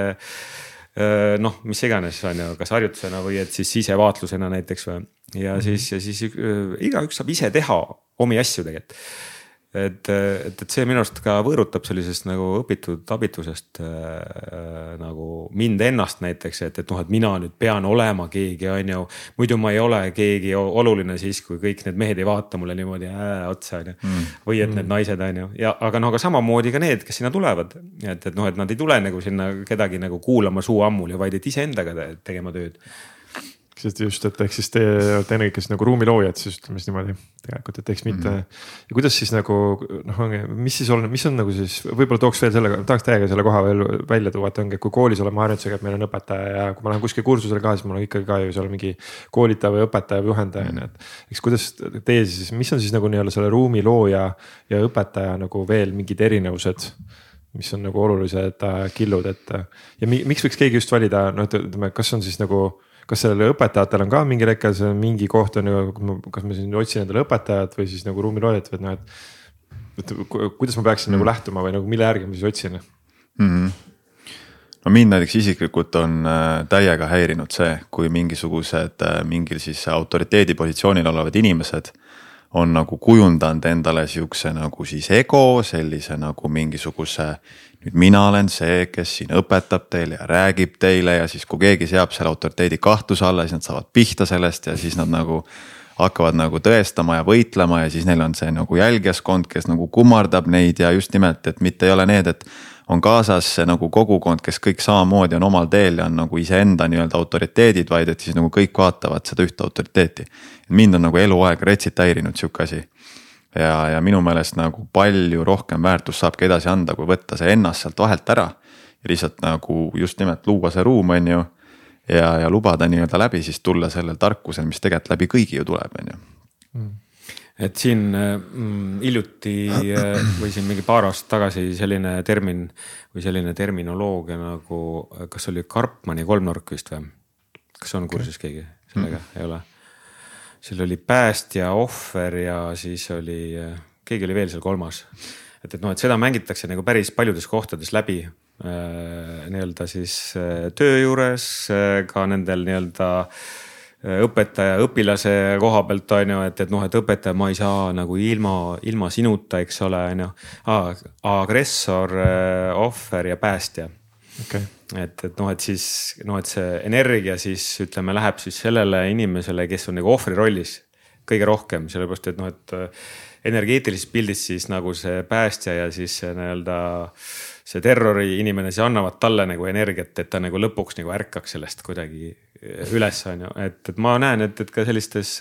noh, mis iganes on ju, kas harjutusena või et siis ise vaatlusena näiteks või. Ja siis, ja siis igaüks saab ise teha omi asju tegelikult. Et, et, et see minust ka võõrutab sellisest nagu õpitud abitusest äh, nagu mind ennast näiteks, et, et noh, et mina nüüd pean olema keegi, on ju, muidu ma ei ole keegi oluline siis, kui kõik need mehed ei vaata mulle niimoodi ää, otsa, on ju, mm. või et need naised, on ju, ja aga noh, aga samamoodi ka need, kes sinna tulevad, et, et noh, et nad ei tule nagu sinna kedagi nagu kuulama suu ammul ja vaid et ise endaga tegema tööd. Just, et ehk siis te olete ennegi, kes nagu ruumiloojad, siis ütleme siis niimoodi tegelikult, et eks mitte mm. ja kuidas siis nagu noh, mis siis on, mis on nagu siis võib-olla tooks veel selle, tahaks täiega selle koha veel välja tuua, et ongi, kui koolis oleme harjutusega, et meil on õpetaja ja kui ma lähen kuskil kursusele ka, siis mul on ikkagi ka ju seal mingi koolitaja või õpetaja või juhendaja mm., et eks kuidas teie siis, mis on siis nagu nii-öelda selle ruumilooja ja õpetaja nagu veel mingid erinevused, mis on nagu olulised killud, et ja miks võiks keegi just valida, noh, ütleme, kas on siis nagu kas sellele õpetajatel on ka mingi rekkel, see on mingi koht on ju, kas ma siin otsin endale õpetajat või siis nagu ruumiloojat või noh, et kuidas ma peaksin mm. nagu lähtuma või nagu mille järgi ma siis otsin? Mm-hmm. No mind näiteks isiklikult on täiega häirinud see, kui mingisugused mingil siis autoriteedi positsioonil olevad inimesed on nagu kujundanud endale siukse nagu siis ego, sellise nagu mingisuguse, nüüd mina olen see, kes siin õpetab teile ja räägib teile ja siis kui keegi seab selle autoriteedi kahtluse alla, siis nad saavad pihta sellest ja siis nad nagu hakkavad nagu tõestama ja võitlema ja siis neil on see nagu jälgijaskond, kes nagu kummardab neid ja just nimelt, et mitte ei ole need, et on kaasas see nagu kogukond, kes kõik samamoodi on omal teel ja on nagu iseenda nii-öelda autoriteedid, vaid et siis nagu kõik vaatavad seda ühte autoriteeti. mind on nagu eluaeg retsit häirinud siuke asi. Ja, ja minu meelest nagu palju rohkem väärtust saabki edasi anda, kui võtta see ennast sealt vahelt ära ja lihtsalt nagu just nimelt luua see ruum on ju ja, ja lubada nii-öelda läbi siis tulla sellel tarkusel, mis tegelikult läbi kõigi ju tuleb, on ju. Mm. Et siin mm, hiljuti või siin mingi paar aastat tagasi selline termin või selline terminoloogia nagu, kas oli Karpmani kolmnurk vist või? Kas on kursus keegi sellega? Mm. Ei ole. Seal oli päästja, ohver ja siis oli, keegi oli veel seal kolmas. Et, et noh, et seda mängitakse nagu päris paljudes kohtades läbi äh, nii-öelda siis äh, töö juures äh, ka nendel nii-öelda õpetaja, õpilase koha pealt on ju, et, et noh, et õpetaja ma ei saa nagu ilma, ilma sinuta, eks ole, on ju. Agressor, ohver ja päästja. Okay. Et, et noh, et siis, noh, et see energia siis ütleme läheb siis sellele inimesele, kes on nagu ohvri rollis kõige rohkem, sellepärast, et noh, et energeetilises pildis siis nagu see päästja ja siis see nii-öelda see terrori inimene, siis annavad talle nagu energiat, et ta nagu lõpuks nagu ärkaks sellest kuidagi üles on ju, et, et ma näen, et, et ka sellistes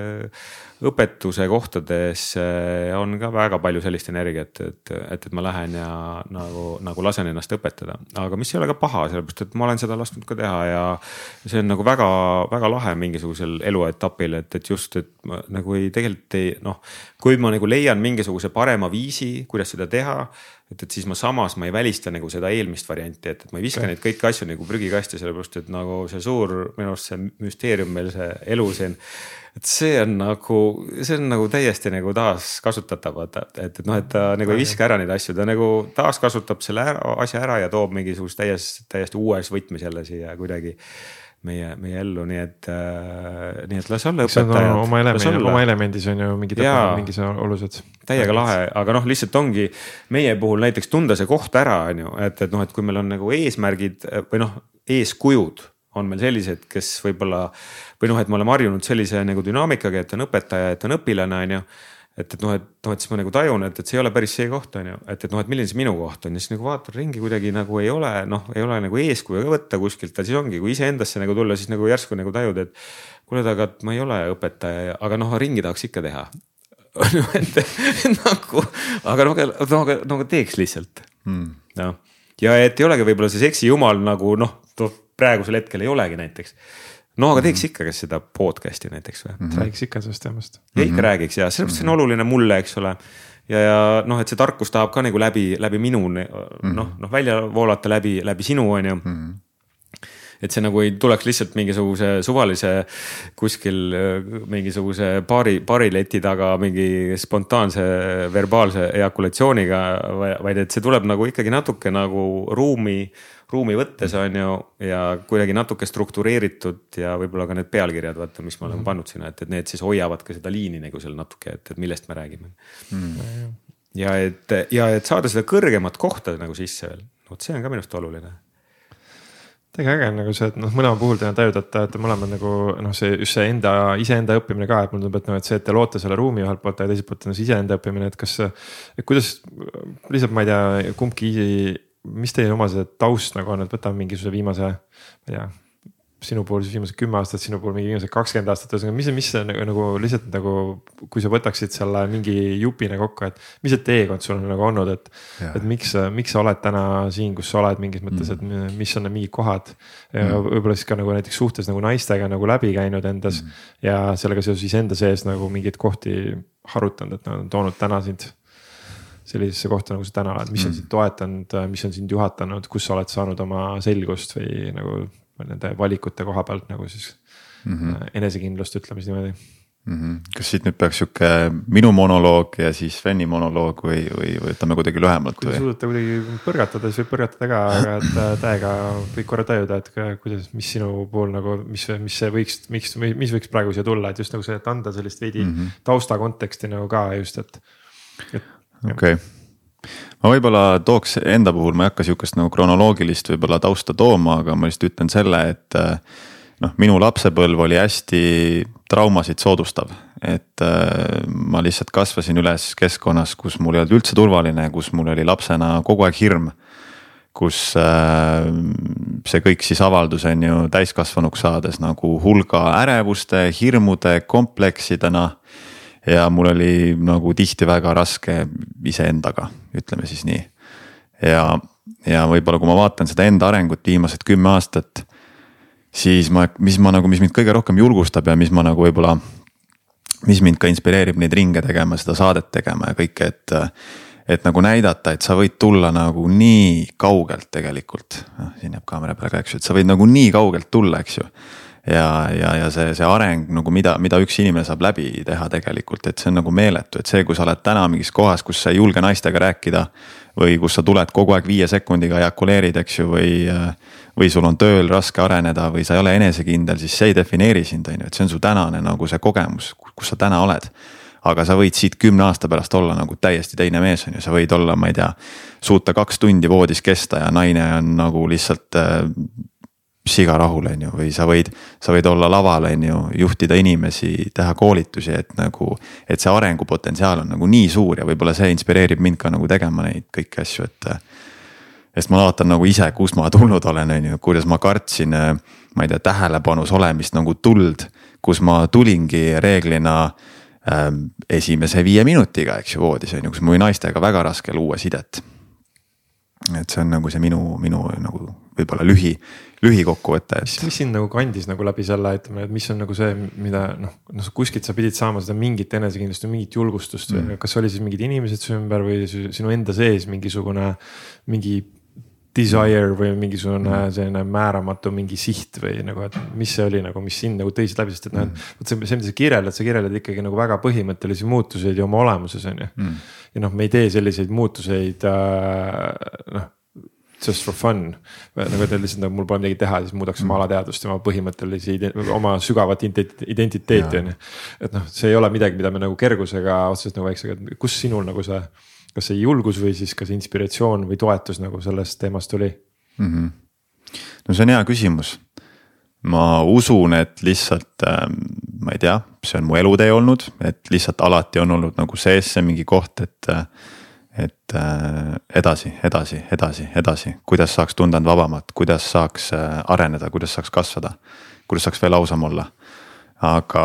õpetuse kohtades on ka väga palju sellist energiat, et, et, et ma lähen ja nagu, nagu lasen ennast õpetada, aga mis ei ole ka paha, sellepärast, et ma olen seda lasknud ka teha ja see on nagu väga, väga lahe mingisugusel eluetapil, et, et just, et ma nagu ei tegelikult ei, noh, kui ma nagu leian mingisuguse parema viisi, kuidas seda teha, et, et siis ma samas, ma ei välista nagu seda eelmist varianti, et, et ma ei viska okay. neid kõiki asju nagu prügikasti, sellepärast, et nagu see suur, minu arust see müsteerium meil see elu siin, et see on nagu, see on nagu täiesti nagu taaskasutatav, et, et, et noh, et ta nagu ei viska ära neid asju, ta nagu taaskasutab selle ära, asja ära ja toob mingisugust täiesti, täiesti uues võtmes jälle siia kuidagi meie, meie ellu, nii et, äh, nii et las olla õpetajad. Oma, element, oma elemendis on ju mingid, mingis olused. Täiega lahe, aga noh, lihtsalt ongi meie puhul näiteks tunda see koht ära, on ju, et, et noh, et kui meil on nagu eesmärgid või noh, eeskujud on meil sellised, kes võib-olla või noh, et me oleme harjunud sellise nagu dünaamikaga, et on õpetaja, et on õpilane, on ju. Et, et noh, et, noh, et siis ma nagu tajun, et, et see ei ole päris see koht, on ju. Et, et noh, et milline see minu koht on. Ja siis nagu vaatan ringi kuidagi nagu ei ole, noh, ei ole nagu eeskuju võtta kuskilt. Ta siis ongi, kui ise endasse nagu tulla, siis nagu järsku nagu tajud, et kuule, aga ma ei ole õpetaja, aga noh, ringi tahaks ikka teha. et, nagu, aga noh, no, no, teeks lihtsalt. Hmm. No. Ja et ei olegi võib-olla see seksi jumal nagu noh, praegusel hetkel ei olegi näiteks. No aga teeks ikka, kes seda podcasti näiteks või? Mm-hmm. Räägiks ikka sellest teemast. Ja ikka mm-hmm. räägiks ja sellepärast see on oluline mulle, eks ole. Ja, ja noh, et see tarkus tahab ka nagu läbi, läbi minu mm-hmm. noh, noh välja voolata läbi, läbi sinu on ju. Mm-hmm. Et see nagu ei tuleks lihtsalt mingisuguse suvalise kuskil mingisuguse paari, paarileti taga mingi spontaanse verbaalse ejakulatsiooniga, vaid et see tuleb nagu ikkagi natuke nagu ruumi, ruumi võttes on ju ja kuidagi natuke struktureeritud ja võib-olla ka need pealkirjad, vaata, mis ma olen pannud sinna, et, et need siis hoiavad ka seda liini nagu seal natuke, et, et millest me räägime. Mm. Ja, et, ja et saada seda kõrgemat kohta nagu sisse veel, no see on ka minust oluline. Tega äge on nagu see, et noh, mõlema puhul teha täjud, et, et mõlemad nagu noh, see just see enda, iseenda õppimine ka, et mul tundub, et noh, et see, et te loote selle ruumi ühelt poolt ja teiselt poolt on see iseenda õppimine, et kas, et kuidas lihtsalt ma ei tea, kumbki, mis teie oma see taust nagu on, et võtame mingisuguse viimase, ma ei tea, sinu puhul siis viimase kümme aastat, sinu puhul mingi viimase kakskümmend aastat, mis, mis nagu, nagu lihtsalt nagu, kui sa võtaksid selle mingi jupine kokku, et mis see teekond sul on nagu olnud, et, et miks, miks sa oled täna siin, kus sa oled mingis mõttes, et mis on mingid kohad ja mm. võib-olla siis ka nagu näiteks suhtes nagu naistega nagu läbi käinud endas mm. ja sellega seoses siis enda sees nagu mingeid kohti harutanud, et nad on toonud täna sind sellisesse kohta, nagu sa täna oled, mis on sind toetanud, mis on sind juhatanud, kus sa oled saanud oma selgust või nagu nende valikute koha pealt nagu siis mm-hmm. enesekindlust ütleme siis niimoodi. Mm-hmm. Kas siit nüüd peaks sihuke minu monoloog ja siis Sveni monoloog või, või võtame kuidagi lühemalt? Kui te suudate kuidagi põrgatada, siis võib põrgatada ka, aga et täiega võib korra tajuda, et kuidas, mis sinu pool nagu, mis, mis see võiks, miks, mis võiks praegu siia tulla, et just nagu see, et anda sellist veidi mm-hmm. tausta konteksti nagu ka just, et, et. Okei okay. Ma võib-olla tooks enda puhul, ma ei hakka sihukest nagu kronoloogilist võib-olla tausta tooma, aga ma lihtsalt ütlen selle, et noh, minu lapsepõlv oli hästi traumasid soodustav, et äh, ma lihtsalt kasvasin üles keskkonnas, kus mul ei olnud üldse turvaline, kus mul oli lapsena kogu aeg hirm, kus äh, see kõik siis avaldus on ju täiskasvanuks saades nagu hulga ärevuste, hirmude, kompleksidena ja mul oli nagu tihti väga raske iseendaga, ütleme siis nii. Ja, ja võib-olla kui ma vaatan seda enda arengut viimased kümme aastat, siis ma, mis ma nagu, mis mind kõige rohkem julgustab ja mis ma nagu võib-olla, mis mind ka inspireerib neid ringe tegema, seda saadet tegema ja kõike, et, et nagu näidata, et sa võid tulla nagu nii kaugelt tegelikult. Siin jääb kaamera peale ka, eks ju, et sa võid nagu nii kaugelt tulla, eks ju. Ja, ja, ja see, see areng nagu mida, mida üks inimene saab läbi teha tegelikult, et see on nagu meeletu, et see, kui sa oled täna mingis kohas, kus sa ei julge naistega rääkida või kus sa tuled kogu aeg viie sekundiga ejakuleerid, eks ju, või, või sul on tööl raske areneda või sa ei ole enesekindel, siis see ei defineeri sind, on ju, et see on su tänane nagu see kogemus, kus sa täna oled. Aga sa võid siit kümne aasta pärast olla nagu täiesti teine mees, on ju, sa võid olla, ma ei tea, suuta kaks tundi voodis kesta ja naine on nagu lihtsalt siga rahul, on ju, või sa võid, sa võid olla laval, on ju, juhtida inimesi, teha koolitusi, et nagu, et see arengupotentsiaal on nagu nii suur ja võib-olla see inspireerib mind ka nagu tegema neid kõiki asju, et sest ma vaatan nagu ise, kus ma tulnud olen, on ju, kuidas ma kartsin, ma ei tea, tähelepanus olemist nagu tuld, kus ma tulingi reeglina ähm, esimese viie minutiga, eks ju, voodis, on ju, kus mul oli naistega väga raske luua sidet. Et see on nagu see minu, minu nagu võib-olla lühi, lühikokkuvõte. Mis, mis sind nagu kandis nagu läbi selle, ütleme, et mis on nagu see, mida noh, noh kuskilt sa pidid saama seda mingit enesekindlust või mingit julgustust mm. või kas oli siis mingid inimesed su ümber või sinu enda sees mingisugune mingi desire või mingisugune mm. selline määramatu mingi siht või nagu, et mis see oli nagu, mis sind nagu tõisid läbi, sest et noh, mm. see, see, mida sa kirjeldad, sa kirjeldad ikkagi nagu väga põhimõttelisi muutuseid ja oma olemuses on ju mm. ja noh, me ei tee selliseid muutuseid äh, noh, just for fun, nagu et lihtsalt nagu mul pole midagi teha, siis muudaks oma alateadust ja oma põhimõttelisi, oma sügavat identiteeti on ju. Et noh, see ei ole midagi, mida me nagu kergusega otseselt nagu väiksega, et kus sinul nagu see, kas see julgus või siis kas inspiratsioon või toetus nagu sellest teemast tuli mm-hmm.? No see on hea küsimus. Ma usun, et lihtsalt, ma ei tea, see on mu elutee olnud, et lihtsalt alati on olnud nagu sees see mingi koht, et et edasi, edasi, edasi, edasi, kuidas saaks tunda end vabamalt, kuidas saaks areneda, kuidas saaks kasvada, kuidas saaks veel ausam olla. Aga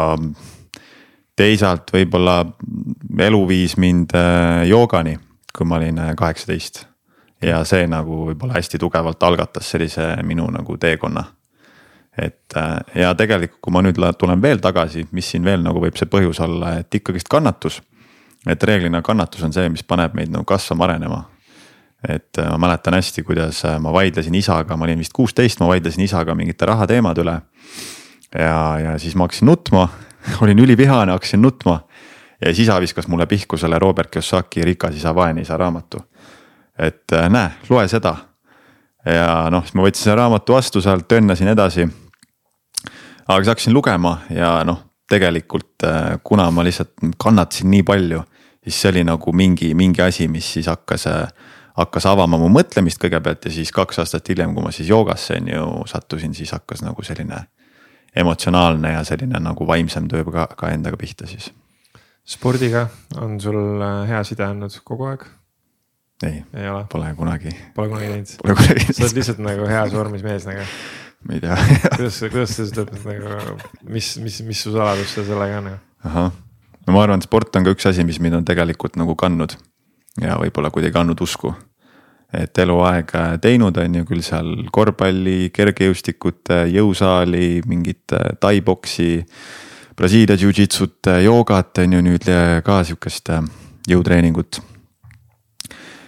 teisalt võib-olla elu viis mind joogani, kui ma olin kaheksateist ja see nagu võib-olla hästi tugevalt algatas sellise minu nagu teekonna. Et ja tegelikult, kui ma nüüd tulen veel tagasi, mis siin veel nagu võib see põhjus olla, et ikkagist kannatus. Et reeglina kannatus on see, mis paneb meid nagu kasvama arenema. Et ma mäletan hästi, kuidas ma vaidlesin isaga, ma olin vist kuusteist, ma vaidlesin isaga mingite rahateemad üle. Ja, ja siis ma hakkasin nutma, olin ülivihane, hakkasin nutma. Ja siis isa viskas mulle pihku selle Robert Kiyosaki Rikas isa, vaene isa raamatu. Et näe, loe seda. Ja noh, siis ma võtsin selle raamatu vastu, sealt tõnnasin edasi. Aga siis hakkasin lugema ja noh, tegelikult kuna ma lihtsalt kannatasin nii palju, siis see oli nagu mingi, mingi asi, mis siis hakkas, hakkas avama mu mõtlemist kõigepealt ja siis kaks aastat hiljem, kui ma siis joogasse ju sattusin, siis hakkas nagu selline emotsionaalne ja selline nagu vaimsem töö ka, ka endaga pihta siis. Spordiga on sul hea side andnud kogu aeg? Ei, ei ole. Pole kunagi. Pole kunagi teinud? Pole kunagi teinud. Sa oled lihtsalt nagu heas vormis mees nagu. Ma ei tea. kuidas, kuidas see ütleb, nagu, mis, mis, mis su saladus see sellega on? Aha. No ma arvan, sport on ka üks asi, mis mind on tegelikult nagu kannud ja võib-olla kuidagi andnud usku. Et eluaeg teinud on ju küll seal korvpalli, kergejõustikut, jõusaali, mingit taiboksi, Brasiilia jiu-jitsut, joogat on ju nüüd ka sihukest jõutreeningut.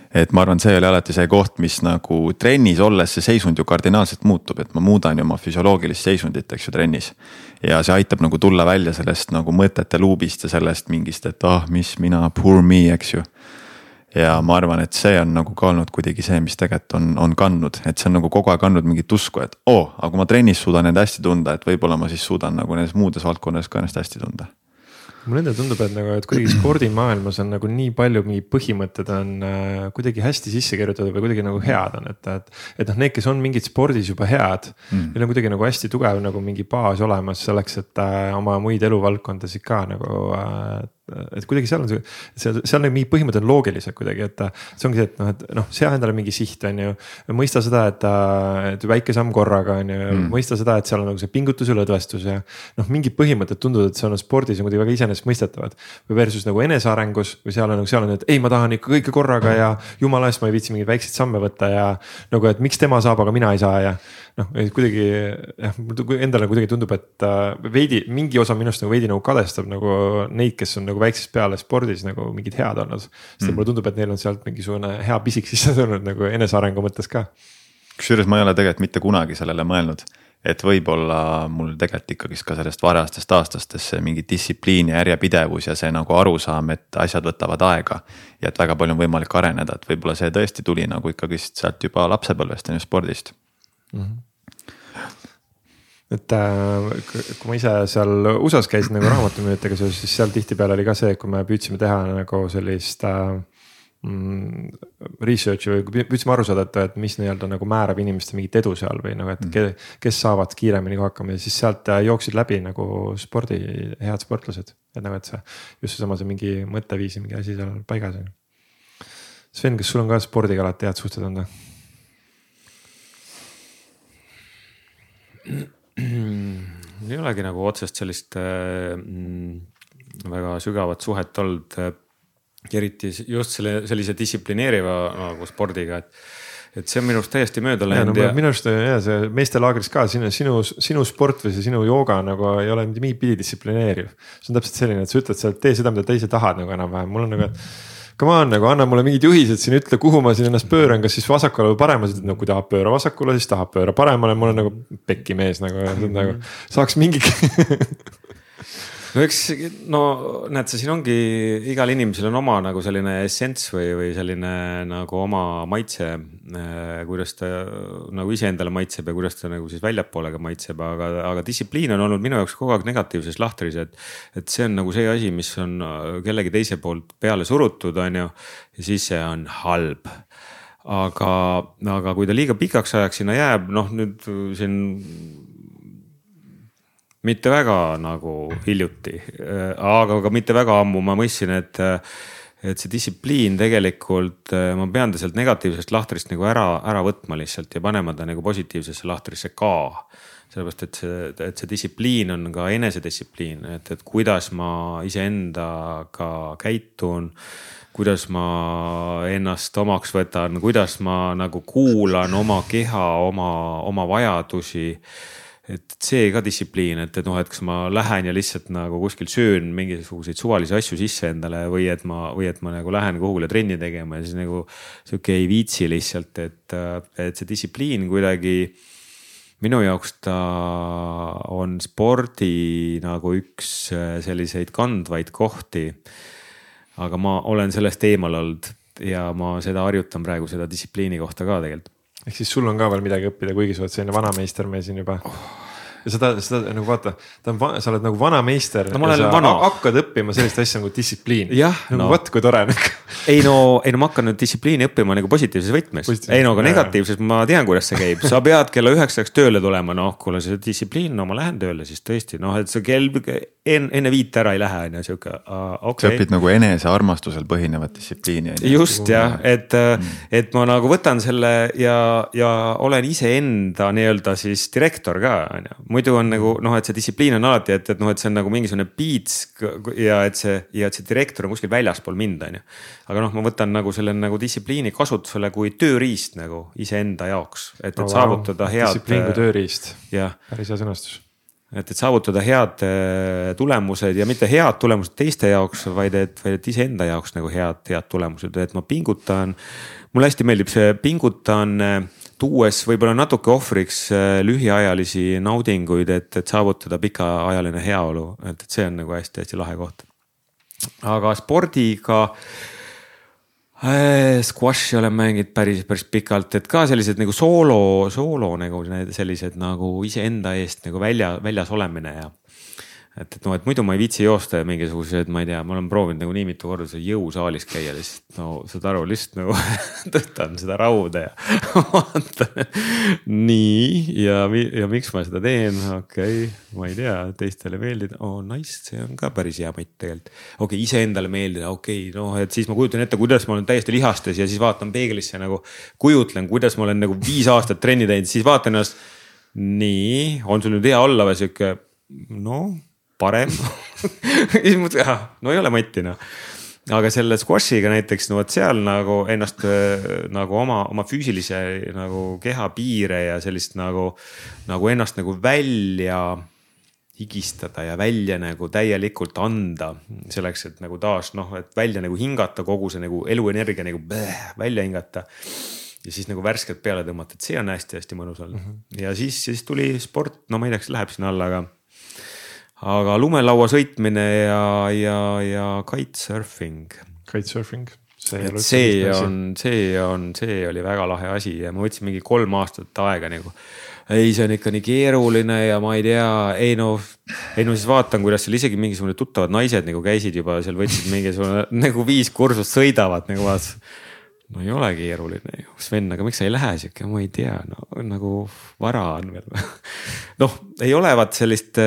et ma arvan, see oli alati see koht, mis nagu trennis olles see seisund ju kardinaalselt muutub, et ma muudan ju oma füsioloogilist seisundit, eks ju, trennis. Ja see aitab nagu tulla välja sellest nagu mõtete luubist ja sellest mingist, et ah, mis mina, poor me, eks ju. Ja ma arvan, et see on nagu ka olnud kuidagi see, mis tegelikult on, on kandnud, et see on nagu kogu aeg kandnud mingit usku, et oo, oh, aga kui ma trennis suudan end hästi tunda, et võib-olla ma siis suudan nagu nendes muudes valdkondades ka ennast hästi tunda. Mulle endale tundub, et nagu, et kuidagi spordimaailmas on nagu nii palju mingi põhimõtted on äh, kuidagi hästi sisse kirjutatud või kuidagi nagu head on, et, et, et noh, need, kes on mingid spordis juba head mm., neil on kuidagi nagu hästi tugev nagu mingi baas olemas selleks, et äh, oma muid eluvaldkondasid ka nagu äh, et kuidagi seal on see, seal, seal on mingi põhimõtted on loogilised kuidagi, et see ongi see, et noh, et noh, sea endale mingi siht on ju, mõista seda, et, et väike samm korraga on ju mm., mõista seda, et seal on nagu see pingutus ja lõdvestus ja noh, mingid põhimõtted tunduvad, et see on spordis on kuidagi väga iseenesestmõistetavad või versus nagu enesearengus või seal on nagu seal on, et ei, ma tahan ikka kõike korraga ja jumala eest ma ei viitsi mingeid väikseid samme võtta ja nagu, et miks tema saab, aga mina ei saa ja noh, kuidagi jah, endale kuidagi tundub, et veidi, mingi osa minust nagu veidi nagu kadestab nagu neid, kes on nagu väiksest peale spordis nagu mingid head olnud. Sest mm. mulle tundub, et neil on sealt mingisugune hea pisik sisse tulnud nagu enesearengu mõttes ka. Kusjuures ma ei ole tegelikult mitte kunagi sellele mõelnud, et võib-olla mul tegelikult ikkagi ka sellest varastest aastastest see mingi distsipliin ja järjepidevus ja see nagu arusaam, et asjad võtavad aega ja et väga palju on võimalik areneda, et võib-olla see tõesti tuli nagu ikkagi sealt juba lapsepõlvest ja spordist. Mm-hmm. et äh, kui ma ise seal U S A-s käisin nagu raamatumüüjatega, siis seal tihtipeale oli ka see, kui me püüdsime teha nagu sellist äh, research'i või püüdsime aru saada, et, et mis nii-öelda nagu määrab inimeste mingit edu seal või nagu, et mm. kes saavad kiiremini hakkama ja siis sealt jooksid läbi nagu spordi, head sportlased. Et nagu, et see just seesama see mingi mõtteviisi, mingi asi seal paigas on. Sven, kas sul on ka spordiga alati head suhted on? ei olegi nagu otsest sellist äh, väga sügavat suhet olnud äh, eriti just selle, sellise distsiplineeriva nagu spordiga, et, et see on minu arust täiesti mööda läinud. No, ja... Minu arust ja, see meeste laagris ka sinu, sinu, sinu sport või see sinu jooga nagu ei ole mitte mingi pidi distsiplineeriv. See on täpselt selline, et sa ütled seal, tee seda, mida teise tahad nagu enam-vähem. Mul on nagu, come on, nagu anna mulle mingid juhised siin, ütle, kuhu ma siin ennast pööran, kas siis vasakule või parema, siis no, kui tahab pööra vasakule, siis tahab pööra paremale, mul on nagu pekki mees nagu, nagu saaks mingi no eks, no näed, see siin ongi, igal inimesel on oma nagu selline essents või, või selline nagu oma maitse, kuidas ta nagu iseendale maitseb ja kuidas ta nagu siis väljapoolega maitseb, aga, aga distsipliin on olnud minu jaoks kogu aeg negatiivses lahtris, et, et see on nagu see asi, mis on kellegi teise poolt peale surutud, on ju, ja siis see on halb. Aga, aga kui ta liiga pikaks ajaks sinna jääb, noh nüüd siin mitte väga nagu hiljuti, aga ka mitte väga ammu ma mõistsin, et, et see distsipliin tegelikult, ma pean ta sealt negatiivsest lahtrist nagu ära, ära võtma lihtsalt ja panema ta nagu positiivsesse lahtrisse ka. Sellepärast, et see, et see distsipliin on ka enesedistsipliin, et, et kuidas ma iseendaga käitun, kuidas ma ennast omaks võtan, kuidas ma nagu kuulan oma keha, oma, oma vajadusi. Et see ka distsipliin, et, et noh, et kas ma lähen ja lihtsalt nagu kuskil söön mingisuguseid suvalisi asju sisse endale või et ma, või et ma nagu lähen kuhugule trenni tegema ja siis nagu siuke ei viitsi lihtsalt, et, et see distsipliin kuidagi minu jaoks ta on spordi nagu üks selliseid kandvaid kohti, aga ma olen sellest eemal olnud ja ma seda harjutan praegu seda distsipliini kohta ka tegelikult. Ehk siis sul on ka veel midagi õppida, kuigi sa oled selline vanameister meil siin juba. Ja seda, seda nagu vaata, ta on, sa oled nagu vanameister no, ja sa vana. hakkad õppima sellist asja nagu distsipliin. Jah, nagu no. Vaat kui tore. Ei no, ei no ma hakkan nüüd distsipliini õppima nagu positiivses võtmes. Positiivses. Ei no, aga negatiivses ma tean, kuidas see käib. Sa pead kella üheksaks tööle tulema, noh, kuule see distsipliin, no ma lähen tööle siis tõesti, noh, et see kell enne viit ära ei lähe, on ju siuke, okay. Sa õpid nagu enese armastusel põhinevat distsipliini. Just jah, et, mm. et ma nagu võtan selle ja, ja olen ise enda nii-öelda siis direktor ka, on ju. Muidu on nagu, noh, et see distsipliin on alati, et, et noh, et see on nagu mingisugune beats ja et see, ja et see direktor on kuskil väljaspool mind, on ju. Aga noh, ma võtan nagu selle nagu distsipliini kasutusele kui tööriist nagu iseenda jaoks, et, et oh, saavutada head. Distsipliin kui tööriist. Jah. Päris hea sõnastus. et, et saavutada head tulemused ja mitte head tulemused teiste jaoks, vaid et, vaid et iseenda jaoks nagu head, head tulemused, et ma pingutan. Mulle hästi meeldib see pingutan, tuues võib-olla natuke ohvriks lühiajalisi naudinguid, et, et saavutada pikaajaline heaolu, et, et see on nagu hästi-hästi lahe koht. Aga spordiga Äh, squashi olen mänginud päris, päris pikalt, et ka sellised nagu soolo, soolo nagu sellised nagu iseenda eest nagu välja, väljas olemine ja et, et noh, et muidu ma ei viitsi joosta ja mingisugused, ma ei tea, ma olen proovinud nagu nii mitu korda seal jõusaalis käia lihtsalt, no saad aru, lihtsalt nagu tõstan seda rauda ja vaatan nii ja, ja miks ma seda teen, okei okay,, ma ei tea, teistele meeldida, oh nice, see on ka päris hea mõtt tegelikult. okei okay,, iseendale meeldida, okei okay,, noh, et siis ma kujutan ette, kuidas ma olen täiesti lihastes ja siis vaatan peeglisse nagu kujutlen, kuidas ma olen nagu viis aastat trenni teinud, siis vaatan ennast, nii, on sul nüüd hea olla või siuke, no parem no ei ole mõtti noh. Aga selle squashiga näiteks, no et seal nagu ennast nagu oma, oma füüsilise nagu keha piire ja sellist nagu, nagu ennast nagu välja higistada ja välja nagu täielikult anda selleks, et nagu taas noh, et välja nagu hingata kogu see nagu eluenergia nagu bäh, välja hingata ja siis nagu värskelt peale tõmmata, et see on hästi-hästi mõnus olnud mm. -hmm. Ja siis, siis tuli sport, no ma ei tea, kas läheb sinna alla, aga aga lumelaua sõitmine ja, ja, ja kitesurfing. Kitesurfing. See, see on, see on, see oli väga lahe asi ja ma võtsin mingi kolm aastat aega nagu. Ei, see on ikka nii keeruline ja ma ei tea, ei no, ei no siis vaatan, kuidas seal isegi mingisugune tuttavad naised nagu käisid juba seal võtsid mingisugune nagu viis kursust sõidavad nagu vaat. No ei ole keeruline ju, Sven, aga miks sa ei lähe siuke, ma ei tea, no nagu vara on veel. noh, ei ole vaat sellist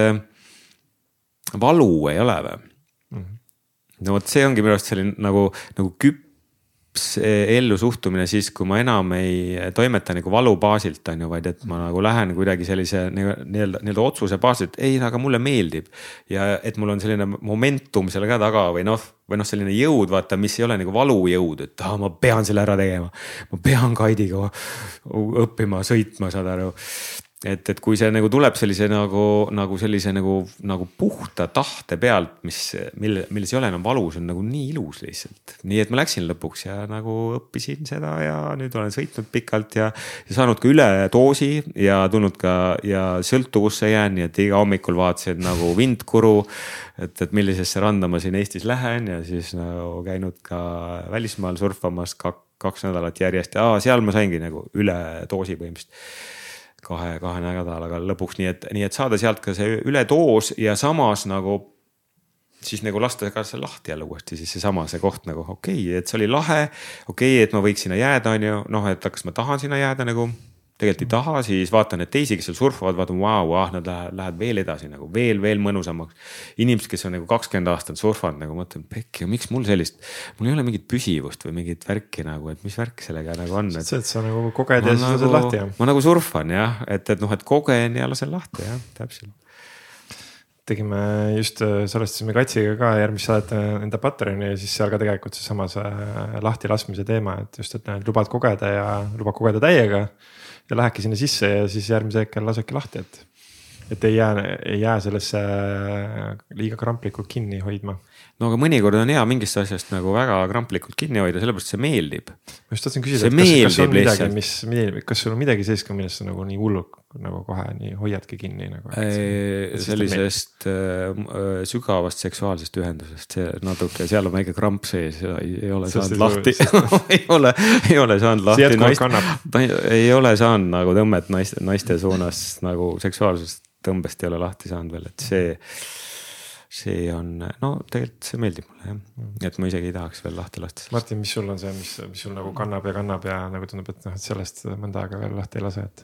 valu ei ole või mm-hmm. No vot see ongi minu arust selline nagu, nagu küps ellu suhtumine siis, kui ma enam ei toimeta nagu valu baasilt on ju, vaid et ma nagu lähen kuidagi sellise nii-öelda, nii-öelda otsuse baasilt, ei, aga mulle meeldib ja et mul on selline momentum selle ka taga või noh, või noh, selline jõud, vaata, mis ei ole nagu valujõud, et ah, ma pean selle ära tegema, ma pean kaidiga õppima, sõitma, saad aru. Et, et kui see nagu tuleb sellise nagu, nagu sellise nagu, nagu puhta tahte pealt, mis, mille, milles ei ole enam valu, see on nagu nii ilus lihtsalt. Nii et ma läksin lõpuks ja nagu õppisin seda ja nüüd olen sõitnud pikalt ja, ja saanud ka üle doosi ja tulnud ka ja sõltuvusse jään, nii et iga hommikul vaatasin nagu vindkuru, et, et millisesse randa ma siin Eestis lähen ja siis nagu käinud ka välismaal surfamas kaks, kaks nädalat järjest ja aa, seal ma saingi nagu üle doosi põhimõtteliselt. kahe, kahe nädalaga lõpuks, nii et, nii et saada sealt ka see üledoos ja samas nagu siis nagu lasta ka see lahti jälle uuesti, siis see sama see koht nagu okei okay,, et see oli lahe, okei okay,, et ma võiks sinna jääda, on ju, noh, et kas ma tahan sinna jääda nagu, tegelikult ei taha, siis vaatan, et teisi, kes seal surfavad, vaatan, vau, ah, nad lähevad, lähevad veel edasi nagu veel, veel mõnusamaks. Inimesed, kes on nagu kakskümmend aastat surfanud, nagu mõtlen, pekki, miks mul sellist, mul ei ole mingit püsivust või mingit värki nagu, et mis värk sellega nagu on. Et, see, et sa nagu koged ja siis nagu, lased lahti, jah? Ma nagu surfan, jah, et, et noh, et kogen ja lasen lahti, jah, täpselt. Tegime just, salestasime Katsiga ka järgmist saadet enda Patreoni ja siis seal ka tegelikult see sama see lahti laskmise teema, et just, et näed, lubad kogeda ja lubad kogeda täiega ja lähedki sinna sisse ja siis järgmise hetkel lasedki lahti, et, et ei jää, ei jää sellesse liiga kramplikult kinni hoidma. No aga mõnikord on hea mingist asjast nagu väga kramplikult kinni hoida, sellepärast see meeldib. Ma just tahtsin küsida, et kas, kas on midagi, mis, kas sul on midagi sees, millest sa nagu nii hullu nagu kohe nii hoiadki kinni nagu, ei, sellisest äh, sügavast seksuaalsest ühendusest, see natuke, seal on väike kramp sees, ei, ei ole Sest saanud lahti ei, ole, ei ole saanud lahti naist, ei ole saanud nagu tõmmet naiste, naiste suunas nagu seksuaalsest tõmbest ei ole lahti saanud veel, et see see on, no tegelikult see meeldib mulle jah, et ma isegi ei tahaks veel lahti lasta. Martin, mis sul on see, mis, mis sul nagu kannab ja kannab ja nagu tundub, et, noh, et sellest mõnda aega veel lahti ei lase, et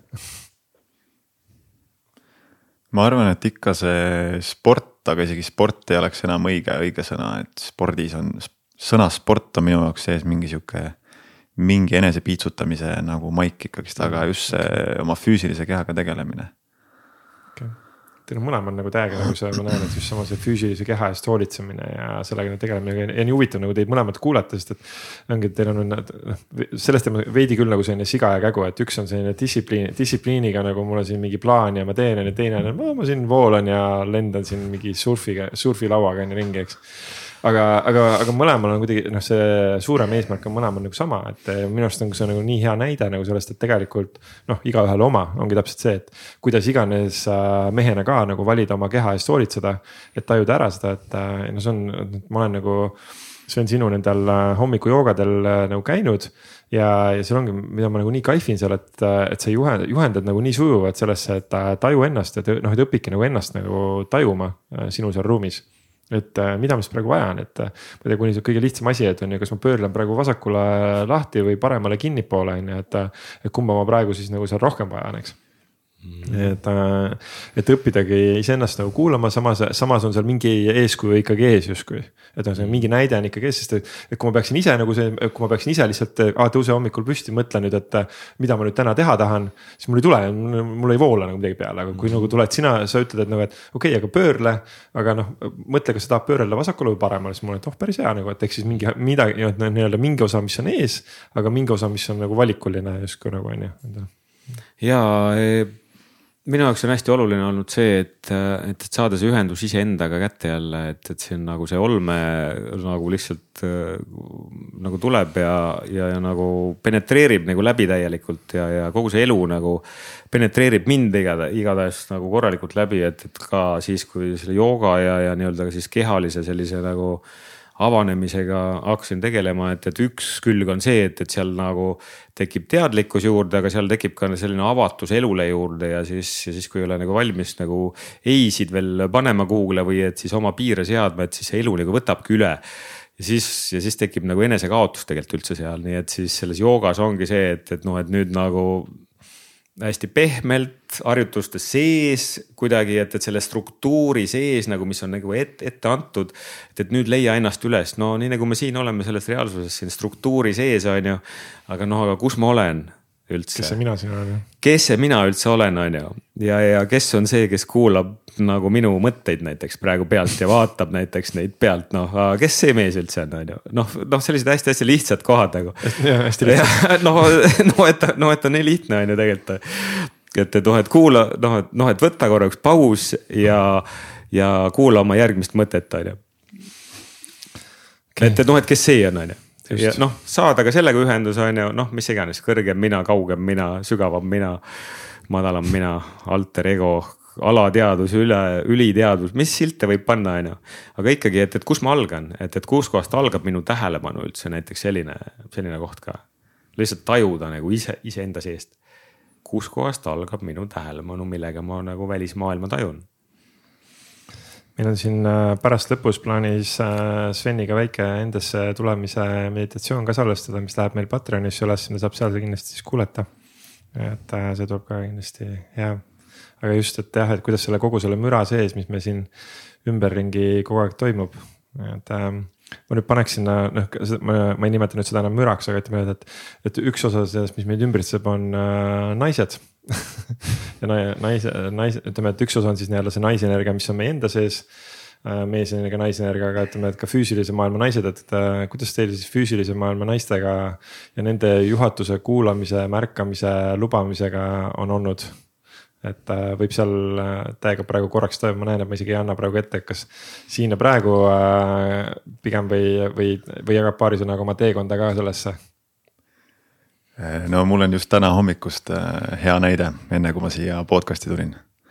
ma arvan, et ikka see sport, aga isegi sport ei oleks enam õige, õige sõna, et spordis on, sõna sport on minu jaoks sees mingi siuke, mingi enese piitsutamise nagu maik ikkagist, aga just see oma füüsilise kehaga tegelemine. Okay. no mõlema on nagu täiega nagu see, ma näen, et just sama see füüsilise keha eest hoolitsemine ja sellega tegelemine ja nii huvitav nagu teid mõlemad kuulata, sest et ongi, et teil on noh, sellest on veidi küll nagu selline siga ja kägu, et üks on selline distsipliin, distsipliiniga nagu mul on siin mingi plaan ja ma teen ja teine on, ma, ma siin voolan ja lendan siin mingi surfiga, surfilauaga on ringi, eks. aga, aga, aga mõlemal on kuidagi noh, see suurem eesmärk on mõlemal nagu sama, et minu arust on see nagu nii hea näide nagu sellest, et tegelikult noh, igaühel oma ongi täpselt see, et kuidas iganes mehena ka nagu valida oma keha eest hoolitseda, et tajuda ära seda, et no see on, ma olen nagu, see on sinu nendel hommikujoogadel nagu käinud ja, ja seal ongi, mida ma nagu nii kaifin seal, et, et sa juhend, juhendad nagu nii sujuvad sellesse, et taju ennast, et noh, et õpidki nagu ennast nagu tajuma sinu seal ruumis. Et mida ma siis praegu vajan, et ma ei tea, kuni see kõige lihtsam asi, et on ju, kas ma pöörlen praegu vasakule lahti või paremale kinnipoole, on ju, et, et kumba ma praegu siis nagu seal rohkem vajan, eks. Mm. Et, et õppidagi iseennast nagu kuulama, samas, samas on seal mingi eeskuju ikkagi ees justkui. Et on see mingi näide on ikkagi ees, sest et, et kui ma peaksin ise nagu see, kui ma peaksin ise lihtsalt ah, tõuse hommikul püsti, mõtlen nüüd, et mida ma nüüd täna teha tahan, siis mul ei tule, mul ei voola nagu midagi peale, aga kui mm. nagu tuled sina, sa ütled, et nagu, et okei okay,, aga pöörle, aga noh, mõtle, kas sa tahad pöörle vasakule või paremale, siis mul on, et oh, päris hea nagu, et eks siis mingi, midagi, nii-öelda mingi osa, mis on ees, aga mingi osa, mis on nagu valikuline justkui nagu on ju. Ja minu jaoks on hästi oluline olnud see, et, et, et saada see ühendus iseendaga kätte jälle, et, et see on nagu see olme nagu lihtsalt nagu tuleb ja, ja, ja nagu penetreerib nagu läbi täielikult ja, ja kogu see elu nagu penetreerib mind igada, igatahes nagu korralikult läbi, et, et ka siis, kui selle jooga ja, ja nii-öelda siis kehalise sellise nagu avanemisega hakkasin tegelema, et, et üks külg on see, et, et seal nagu tekib teadlikkus juurde, aga seal tekib ka selline avatus elule juurde ja siis, ja siis kui ei ole nagu valmis nagu eisid veel panema kuhugile või et siis oma piire seadma, et siis see elu nagu võtabki üle. Ja siis, ja siis tekib nagu enesekaotus tegelikult üldse seal, nii et siis selles joogas ongi see, et, et noh, et nüüd nagu hästi pehmelt harjutuste sees kuidagi, et, et selle struktuuri sees nagu, mis on nagu ette, ette antud, et, et nüüd leia ennast üles. No nii nagu me siin oleme selles reaalsuses siin struktuuri sees on ju, aga noh, aga kus ma olen üldse? Kes see mina siin olen? Kes see mina üldse olen on ju? Ja, ja kes on see, kes kuulab nagu minu mõtteid näiteks praegu pealt ja vaatab näiteks neid pealt, noh, kes see mees üldse on, on ju? Noh, noh, sellised hästi-hästi lihtsad kohad nagu. Ja, hästi lihtsad. No, no, et, no, et on nii lihtne on ju tegelikult. Et, et noh, et kuula, noh, et, noh, et võtta korra üks paus ja, ja kuula oma järgmist mõtet on ju. Okay. Et, et noh, et kes see on on ju? Ja noh, saada ka sellega ühendus on ju, noh, mis iganes, kõrgem mina, kaugem mina, sügavam mina, madalam mina, alter ego, alateadus, üle, üliteadus, mis silte võib panna on ju. Aga ikkagi, et, et kus ma algan, et, et kus kohast algab minu tähelepanu üldse näiteks selline, selline koht ka. Lihtsalt tajuda nagu ise, ise enda seest. Kus kohast algab minu tähelepanu, millega ma nagu välismaailma tajun. Meil on siin pärast lõpus plaanis Sveniga väike endasse tulemise meditatsioon ka salvestada, mis läheb meil Patreonis üles, sinna saab seal kindlasti siis kuulata. Et see tuleb ka kindlasti hea. Aga just, et jah, et kuidas selle kogu selle müra sees, mis me siin ümberringi kogu aeg toimub. Et ma nüüd paneks sinna, noh, ma, ma ei nimeta nüüd seda enam müraks, aga ütleme, et, et üks osa sellest, mis meid ümbritseb, on naised. ja naise, naise, ütleme, et üks osa on siis nii-öelda see naisenergia, mis on meie enda sees, meesenergia, naisenergia, aga ütleme, et ka füüsilise maailma naised, et kuidas teil siis füüsilise maailma naistega ja nende juhatuse kuulamise, märkamise, lubamisega on olnud? Et võib seal täiega praegu korraks toimub, ma näen, et ma isegi ei anna praegu ette, kas siin ja praegu pigem või, või, või jagab paari sõnaga oma teekonda ka sellesse? No mul on just täna hommikust hea näide, enne kui ma siia podcasti tulin.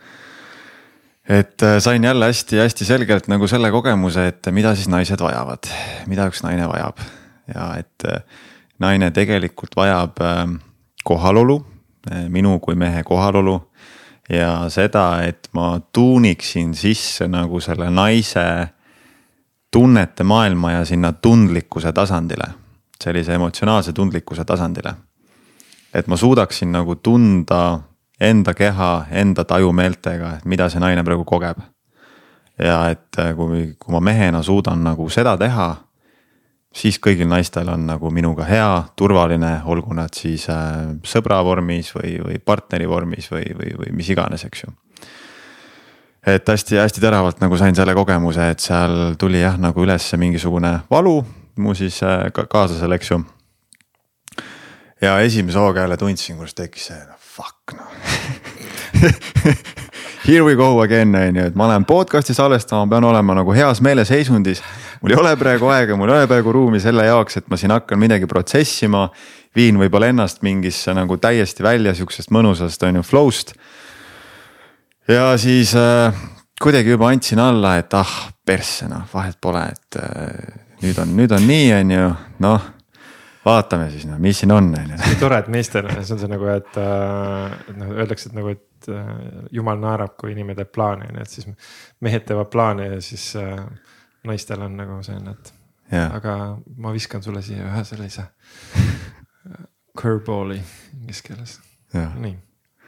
Et sain jälle hästi-hästi selgelt nagu selle kogemuse, et mida siis naised vajavad, mida üks naine vajab. Ja et naine tegelikult vajab kohalolu, minu kui mehe kohalolu ja seda, et ma tuuniksin sisse nagu selle naise tunnete maailma ja sinna tundlikkuse tasandile, sellise emotsionaalse tundlikkuse tasandile. Et ma suudaksin nagu tunda enda keha, enda tajumeeltega, et mida see naine praegu kogeb. Ja et kui, kui ma mehena suudan nagu seda teha, siis kõigil naistel on nagu minuga hea, turvaline, olgu nad siis sõbra vormis või, või partneri vormis või, või, või mis iganes, eks ju. et hästi-hästi teravalt nagu sain selle kogemuse, et seal tuli jah nagu üles mingisugune valu mu siis ka kaaslasel, eks ju. Ja esimese hooga jälle tundsin, kus tekkis see, no fuck no. Here we go again, et ma olen podcasti salvestama, pean olema nagu heas meeleseisundis. Mul ei ole praegu aega, mul ei ole praegu ruumi selle jaoks, et ma siin hakkan midagi protsessima, viin võib-olla ennast mingisse nagu täiesti välja siuksest mõnusast on ju flow'st. Ja siis äh, kuidagi juba andsin alla, et ah, persse, noh, vahet pole, et äh, nüüd on, nüüd on nii, on ju, noh, vaatame siis, no, mis siin on. See on tore, et meestel, see on see nagu, et, et noh, öeldakse, et nagu, et jumal naerab, kui inimene teeb plaane, et siis mehed teevad plaane ja siis äh, naistel on nagu see, et ja. Aga ma viskan sulle siia ühe sellise curveballi inglis keeles. Nii.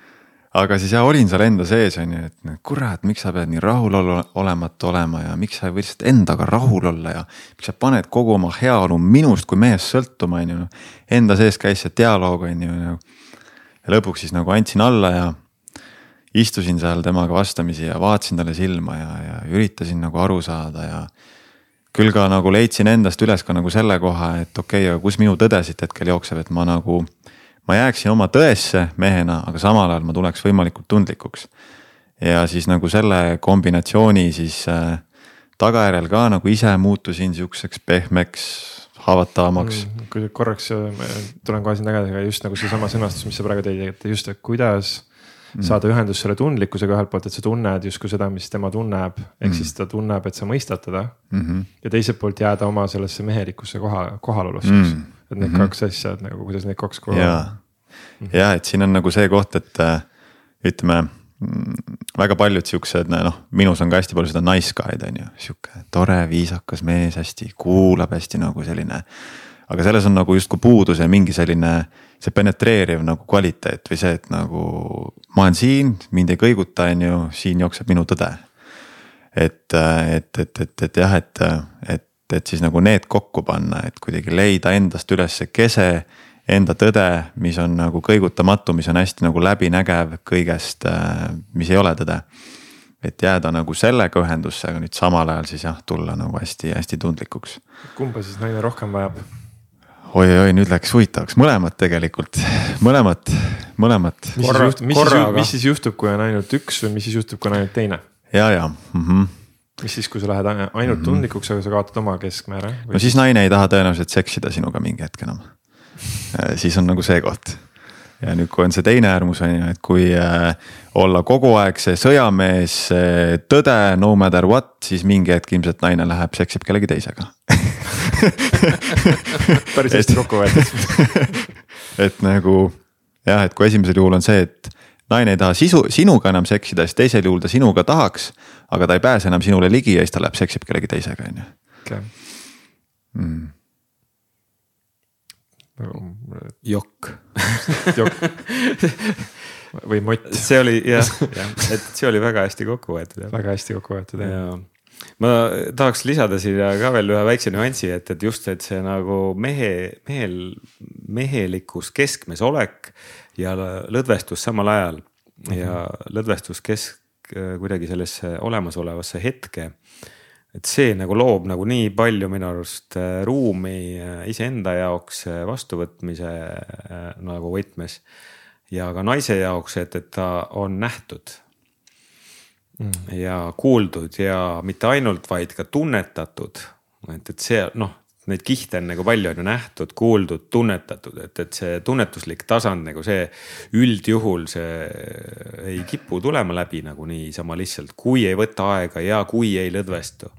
Aga siis jah, olin seal enda sees, on ju, et kurat, miks sa pead nii rahul olematu olema ja miks sa võid endaga rahul olla ja miks sa paned kogu oma heaolu minust kui mehest sõltuma, on ju. Enda sees käis see dialoog, on ju. Ja lõpuks siis nagu andsin alla ja istusin seal temaga vastamisi ja vaatasin talle silma ja, ja üritasin nagu aru saada ja küll ka nagu leidsin endast üles ka nagu selle koha, et okei, okay, aga kus minu tõde siit hetkel jookseb, et ma nagu, ma jääksin oma tõesse mehena, aga samal ajal ma tuleks võimalikult tundlikuks. Ja siis nagu selle kombinatsiooni siis äh, tagajärjel ka nagu ise muutusin siukseks pehmeks, haavatavamaks. Mm, kui korraks tulen kohe siin tagasi, aga just nagu see sama sõnastus, mis sa praegu teid, et just, et kuidas saada ühendus selle tundlikkusega ühelt poolt, et sa tunned justkui seda, mis tema tunneb, ehk siis ta tunneb, et sa mõistad teda mm -hmm. ja teiselt poolt jääda oma sellesse mehelikusse koha, kohalolusse mm, -hmm. et need kaks asja, et nagu kuidas need kaks koha. Ja. Mm -hmm. ja, et siin on nagu see koht, et ütleme väga paljud siuksed, noh, minus on ka hästi palju seda nice guy'd, on ju, siuke tore, viisakas mees, hästi kuulab, hästi nagu selline, aga selles on nagu justkui puudus ja mingi selline see penetreeriv nagu kvaliteet või see, et nagu ma olen siin, mind ei kõiguta, on ju, siin jookseb minu tõde. Et, et, et, et, et jah, et, et, et siis nagu need kokku panna, et kuidagi leida endast üles see kese, enda tõde, mis on nagu kõigutamatu, mis on hästi nagu läbinägev kõigest, mis ei ole tõde. Et jääda nagu sellega ühendusse, aga nüüd samal ajal siis jah, tulla nagu hästi, hästi tundlikuks. Kumba siis naine rohkem vajab? Oi, oi, nüüd läks huvitavaks, mõlemad tegelikult, mõlemad, mõlemad. Mis, korra, siis, juhtub, mis, siis, mis siis juhtub, kui on ainult üks või mis siis juhtub, kui on ainult teine? Ja, ja. Mm-hmm. Mis siis, kui sa lähed ainult mm-hmm. tundlikuks, aga sa kaotad oma keskmääre? No siis naine ei taha tõenäoliselt seksida sinuga mingi hetk enam. Siis on nagu see koht. Ja nüüd, kui on see teine äärmus, on, et kui äh, olla kogu aeg see sõjamees, tõde, no matter what, siis mingi hetk ilmselt naine läheb, seksib kellegi teisega. Päris hästi kokku võetud. Et nagu jah, et kui esimesel juhul on see, et naine ei taha sisu, sinuga enam seksida, siis teisel juhul ta sinuga tahaks, aga ta ei pääse enam sinule ligi ja siis ta läheb, seksib kellegi teisega. Okay. Mm. Jokk. Jokk. Või mott. See oli jah, jah, et see oli väga hästi kokku võetud. Väga hästi kokku võetud. Ja. Ma tahaks lisada siia ka veel ühe väikse nüansi, et, et just, et see nagu mehe, mehel, mehelikus keskmes olek ja lõdvestus samal ajal mm -hmm. ja lõdvestus kesk kuidagi sellesse olemasolevasse hetke. Et see nagu loob nagu nii palju minu arust ruumi iseenda jaoks vastuvõtmise nagu võtmes ja ka naise jaoks, et, et ta on nähtud mm. ja kuuldud ja mitte ainult, vaid ka tunnetatud. Et, et see, noh, neid kihte on nagu palju on ju nähtud, kuuldud, tunnetatud, et, et see tunnetuslik tasand nagu see üldjuhul see ei kipu tulema läbi nagu nii sama lihtsalt, kui ei võta aega ja kui ei lõdvestu.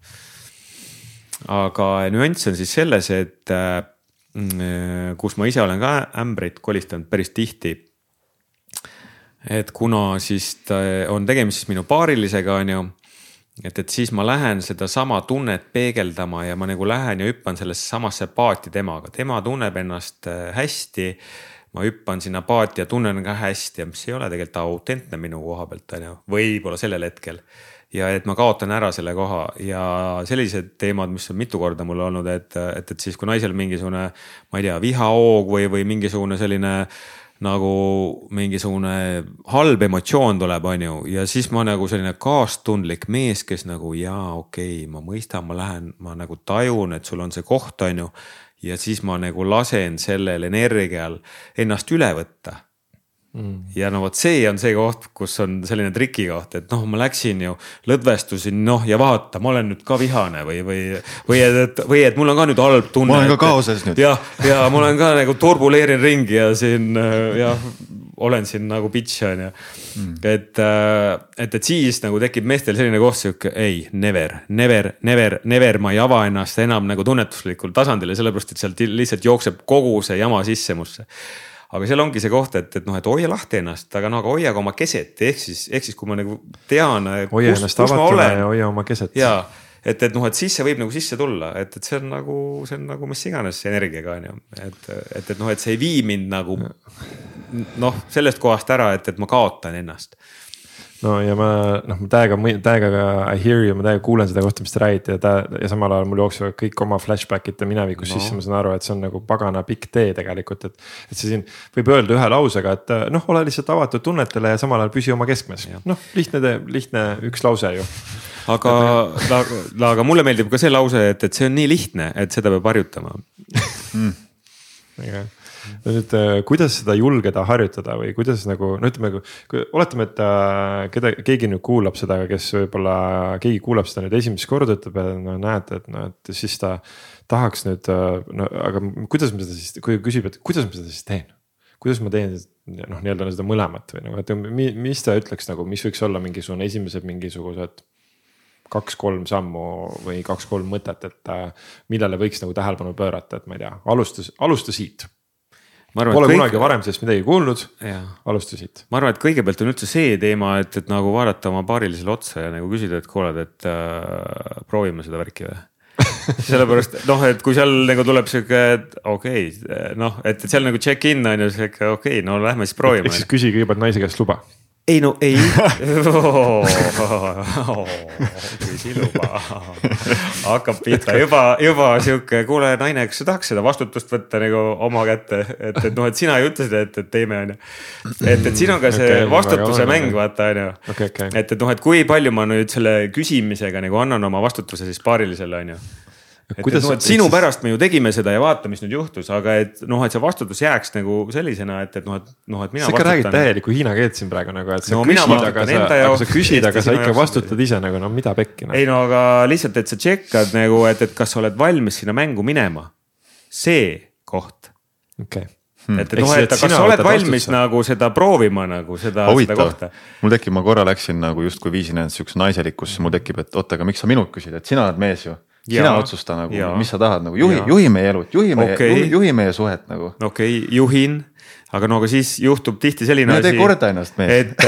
Aga nüanss on siis selles, et kus ma ise olen ka ämbrit kolistanud päris tihti, et kuna siis on tegemist minu paarilisega on ju, et, et siis ma lähen seda sama tunnet peegeldama ja ma nagu lähen ja hüppan sellesse samasse paati temaga. Tema tunneb ennast hästi, ma hüppan sinna paati ja tunnen ka hästi ja mis ei ole tegelikult autentne minu koha pealt, on ju, võib-olla sellel hetkel. Ja et ma kaotan ära selle koha ja sellised teemad, mis on mitu korda mul olnud, et, et, et siis kui naisel mingisugune, ma ei tea, vihaoog või, või mingisugune selline nagu mingisugune halb emotsioon tuleb, on ju, ja siis ma nagu selline kaastundlik mees, kes nagu jaa, okei okay,, ma mõistan, ma lähen, ma nagu tajun, et sul on see koht, on ju, ja siis ma nagu lasen sellel energial ennast üle võtta. Mm. Ja no vot see on see koht, kus on selline triki koht, et noh, ma läksin ju, lõdvestusin, noh ja vaata, ma olen nüüd ka vihane või, või, või, et, või et mul on ka nüüd halb tunne. Ma olen ka kaoses nüüd. Ja, ja ma olen ka nagu turbuleerin ringi ja siin ja olen siin nagu bitch on ja. Mm. Et, et, et siis nagu tekib meestel selline koht siuke, ei, never, never, never, never, ma ei ava ennast enam nagu tunnetuslikul tasandil ja sellepärast, et sealt lihtsalt jookseb kogu see jama sisse musse. Aga seal ongi see koht, et, et noh, et hoia lahti ennast, aga no aga hoia ka oma keset, ehk siis, ehk siis kui ma nagu tean, hoia kus, ennast avatuna ja hoia oma keset. Jaa, et, et noh, et siis see võib nagu sisse tulla, et, et see on nagu, see on nagu mis iganes energiaga on ju, et, et, et noh, et see ei vii mind nagu noh, sellest kohast ära, et, et ma kaotan ennast. No ja ma, noh, ma täiega, täiega I hear you, ma täiega kuulen seda kohta, mis te räägite ja, ta, ja samal ajal mul jooksevad kõik oma flashback'id ja minevikus no. Sisse, ma saan aru, et see on nagu pagana pikk tee tegelikult, et, et see siin võib öelda ühe lausega, et noh, ole lihtsalt avatud tunnetele ja samal ajal püsi oma keskmes. Noh, lihtne, lihtne üks lause ju. Aga, aga mulle meeldib ka see lause, et, et see on nii lihtne, et seda peab harjutama. mm. Okay. Nüüd, kuidas seda julgeda harjutada või kuidas nagu, no ütleme, kui oletame, et keda, keegi nüüd kuulab seda, kes võib-olla keegi kuulab seda nüüd esimest korda, ütleb, et no näed, et, no, et siis ta tahaks nüüd, no aga kuidas ma seda siis, kui küsib, et kuidas ma seda siis teen? Kuidas ma teen noh, nii-öelda seda mõlemat või nagu, et mis ta ütleks nagu, mis võiks olla mingisugune esimesed mingisugused kaks-kolm sammu või kaks-kolm mõtet, et millele võiks nagu tähelepanu pöörata, et ma ei tea, alustas, alusta siit. Arvan, pole kõik... kunagi varem sellest midagi kuulnud, alustasid. Ma arvan, et kõigepealt on üldse see teema, et, et nagu vaadata oma paarilisele otsa ja nagu küsida, et kuuled, et äh, proovime seda värki või. Sellepärast, noh, et kui seal nagu tuleb siuke, et okei okay,, noh, et seal nagu check in on ju siuke, okei okay,, no lähme siis proovime. Eks siis küsi kõigepealt naise käest luba. Ei no ei oh, oh, küsi luba hakkab pihta juba, juba siuke, kuule naine, kas sa tahaks seda vastutust võtta nagu oma kätte, et, et noh, et sina ei ütle seda, et, et teeme on ju. Et, et siin on ka see okay, vastutuse mäng, vaata on ju. Okay, okay. Et, et noh, et kui palju ma nüüd selle küsimisega nagu annan oma vastutuse siis paarilisele on ju. Et, et, no, et sinu siis... pärast me ju tegime seda ja vaata, mis nüüd juhtus, aga et noh, et see vastutus jääks nagu sellisena, et, et noh, et noh, et mina sa vastutan. Sa räägid täielikku hiina keelt siin praegu nagu, et sa no, küsid, aga sa, aga sa küsid, aga sa ikka vastutad ise nagu, no mida pekki. No. Ei no aga lihtsalt, et sa tšekkad nagu, et, et kas sa oled valmis sinna mängu minema. See koht. Okay. Hmm. Et, et noh, et kas sa oled valmis vastutsa. Nagu seda proovima nagu seda, seda kohta. Mul tekib, ma korra läksin nagu just kui viisin ennast siukse naiselikkusse, mul tekib, et oota, aga miks sa minult küsid, et sina oled mees ju. Sina ja, otsusta nagu, ja. Mis sa tahad nagu, juhi, juhi meie elut, juhi meie, okay. juhi, juhi meie suhet nagu. Okei, okay, juhin, aga no aga siis juhtub tihti selline asi. Tee korda ennast mees. Et,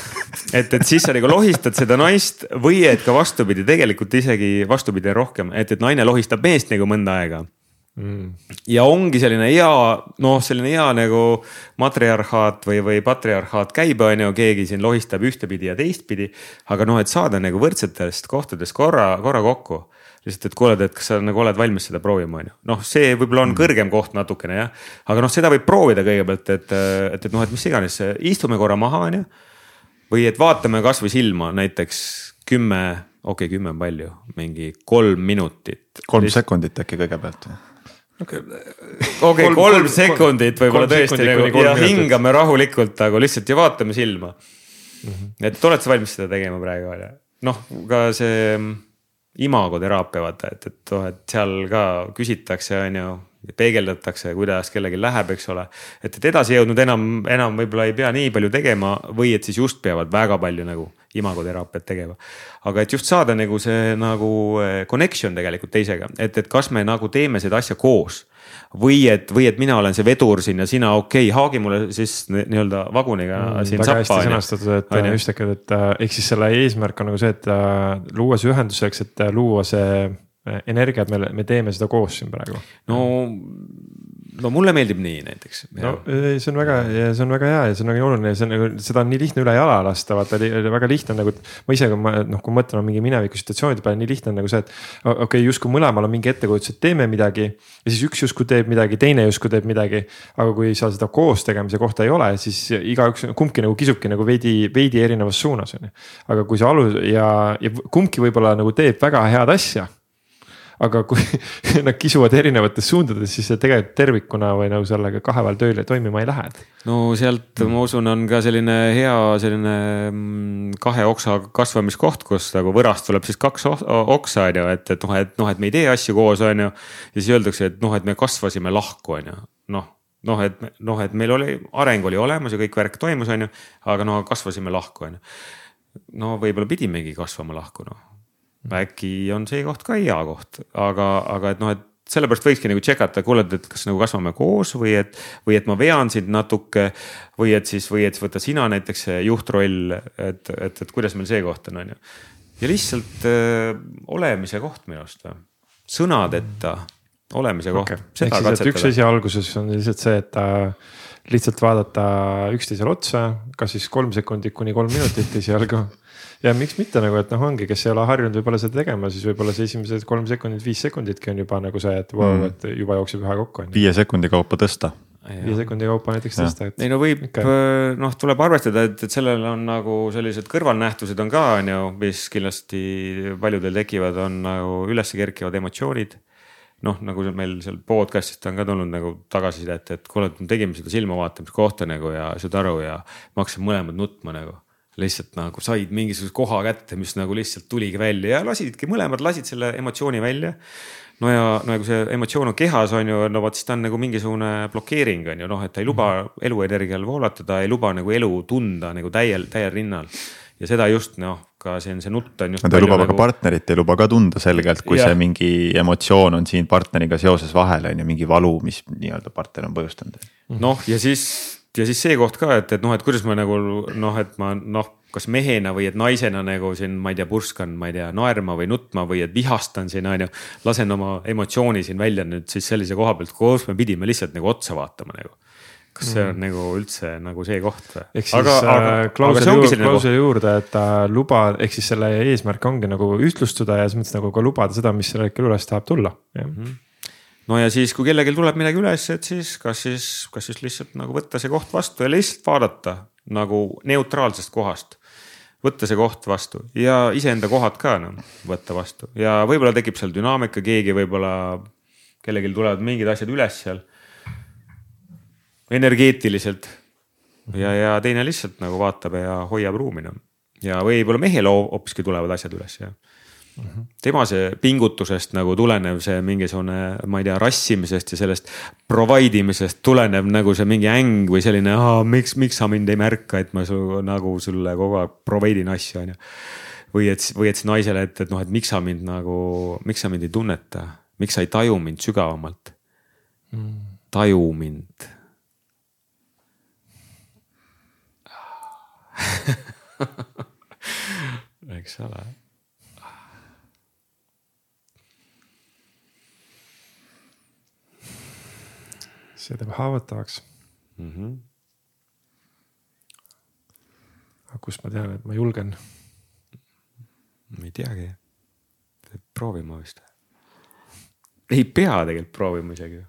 et, et siis sa nagu lohistad seda naist või et ka vastupidi, tegelikult isegi vastupidi rohkem, et, et naine lohistab meest nagu mõnda aega. Mm. Ja ongi selline hea, noh selline hea nagu matriarhaat või, või patriarhaat käib on ju, keegi siin lohistab ühtepidi ja teistpidi, aga noh, et saada nagu võrdsetest kohtadest korra, korra kokku. Lihtsalt, et kuuled, et kas sa nagu oled valmis seda proovima, on ju. Noh, see võib-olla on kõrgem koht natukene, jah. Aga noh, seda võib proovida kõigepealt, et, et, et noh, et mis iganes, istume korra maha, on ju. Või et vaatame kas või silma näiteks kümme, okei, okay, kümme on palju, mingi kolm minutit. Kolm List... sekundit äkki kõigepealt. Okei, okay, kolm, kolm sekundit võib-olla tõesti nagu, ja hingame rahulikult, aga lihtsalt ja vaatame silma. Mm-hmm. Et oled sa valmis seda tegema praegu, on ju. Noh, ka see... imagoteraapia vaata, et, et, et seal ka küsitakse, on ju, peegeldatakse, kuidas kellegi läheb, eks ole. Et, et edasi jõudnud enam, enam võib-olla ei pea nii palju tegema või et siis just peavad väga palju nagu imagoteraapiat tegema. Aga et just saada nagu see nagu connection tegelikult teisega, et, et kas me nagu teeme seda asja koos või et, või et mina olen see vedur siin ja sina okei okay,, haagi mulle siis nii-öelda vaguniga mm, siin väga sappa. Väga hästi sõnastatud, et just äkki, et ehk siis selle eesmärk on nagu see, et luua see ühenduseks, et luua see energia, et me, me teeme seda koos siin praegu. No no mulle meeldib nii näiteks. no see on väga, see on väga hea ja see on väga oluline, see on nagu, seda on nii lihtne üle jala lasta, vaata väga lihtne nagu, ma ise, kui ma, noh, kui mõtlen mingi mineviku situatsioonide peale, nii lihtne on nagu see, et okei okay,, justkui mõlemal on mingi ettekujutus, et teeme midagi ja siis üks justkui teeb midagi, teine justkui teeb midagi. Aga kui sa seda koos tegemise kohta ei ole, siis igaüks kumbki nagu kisubki nagu veidi, veidi erinevas suunas. Aga kui sa alus ja, ja kumbki võib-olla nagu teeb väga head asja. Aga kui nad kisuvad erinevates suundades, siis see tegelikult tervikuna või nagu sellega kahe vahel tööle toimima ei lähe. No sealt ma usun on ka selline hea selline kahe oksa kasvamiskoht, kus nagu võrast tuleb siis kaks oksa, on ju, et, et noh, et noh, et me ei tee asju koos, on ju. Ja siis öeldakse, et noh, et me kasvasime lahku, on ju. Noh, noh, et, noh, et meil oli, areng oli olemas ja kõik värk toimus, on ju, aga no kasvasime lahku, on ju. No võib-olla pidimegi kasvama lahku, noh. Äkki on see koht ka hea koht, aga, aga et noh, et sellepärast võikski nagu tšekata, kuule, et kas nagu kasvame koos või et, või et ma vean sind natuke või et siis, või et võtta sina näiteks juhtroll, et, et, et kuidas meil see koht on, on ju. Ja lihtsalt öö, olemise koht minu arust, sõnadeta olemise koht. Okay. Ehk siis, et üks asi alguses on lihtsalt see, et ta lihtsalt vaadata üksteisel otsa, kas siis kolm sekundit kuni kolm minutit esialgu. Ja miks mitte nagu, et noh ongi, kes ei ole harjunud võib-olla seda tegema, siis võib-olla see esimesed kolm sekundit, viis sekunditki on juba nagu see, et, wow, mm. et juba jookseb ühe kokku. Viie sekundi kaupa tõsta. Viie sekundi kaupa näiteks tõsta. Ei no võib, okay. noh tuleb arvestada, et, et sellel on nagu sellised kõrvalnähtused on ka, on ju, mis kindlasti paljudel tekivad, on nagu üles kerkivad emotsioonid. Noh, nagu meil seal podcastist on ka tulnud nagu tagasiside, et, et kuule, et me tegime seda silmavaatamise kohta nagu ja seda aru ja ma hakkasin mõlemad nutma nagu. Lihtsalt nagu said mingisuguse koha kätte, mis nagu lihtsalt tuligi välja ja lasidki, mõlemad lasid selle emotsiooni välja. No ja nagu see emotsioon on kehas on ju, no vaat siis ta on nagu mingisugune blokeering on ju, noh, et ta ei luba eluenergial voolatada, ei luba nagu elu tunda nagu täiel, täiel rinnal. Ja seda just, noh, ka see on see nutt on just. Ta ei luba nagu... ka partnerit, ei luba ka tunda selgelt, kui ja. See mingi emotsioon on siin partneriga seoses vahele on ja mingi valu, mis nii-öelda partner on põhjustanud. Noh, ja siis... Ja siis see koht ka, et, et noh, et kuidas ma nagu noh, et ma noh, kas mehena või et naisena nagu siin, ma ei tea, purskan, ma ei tea, naerma või nutma või et vihastan siin, on ju, lasen oma emotsiooni siin välja nüüd siis sellise koha pealt, koos me pidime lihtsalt nagu otsa vaatama nagu. Kas see on mm. nagu üldse nagu see koht või? Ehk siis aga, aga, klausel, aga juurde, klausel juurde, et ta luba, ehk siis selle eesmärk ongi nagu ühtlustuda ja siis mõttes nagu ka lubada seda, mis selle hetkel üles tahab tulla. Ja. Mm-hmm. No ja siis, kui kellelgi tuleb midagi üles, et siis kas siis, kas siis lihtsalt nagu võtta see koht vastu ja lihtsalt vaadata nagu neutraalsest kohast. Võtta see koht vastu ja iseenda kohad ka no, võtta vastu. Ja võib-olla tekib seal dünaamika, keegi võib-olla kellelgi tulevad mingid asjad üles seal energeetiliselt. Ja, ja teine lihtsalt nagu vaatab ja hoiab ruumi. No. Ja võib-olla mehel hoopiski tulevad asjad üles ja. Tema see pingutusest nagu tulenev see mingisugune, ma ei tea, rassimisest ja sellest provide imisest tulenev nagu see mingi äng või selline, aha, miks, miks sa mind ei märka, et ma su, nagu sulle kogu aeg provide in asju on ju. Või et, või et naisele, et, et noh, et miks sa mind nagu, miks sa mind ei tunneta, miks sa ei taju mind sügavamalt. Mm. Taju mind. Eks ole. See teeb haavatavaks. Mm-hmm. Aga kus ma tean, et ma julgen? Ma ei teagi. Proovima vist. Ei pea tegelikult proovima isegi.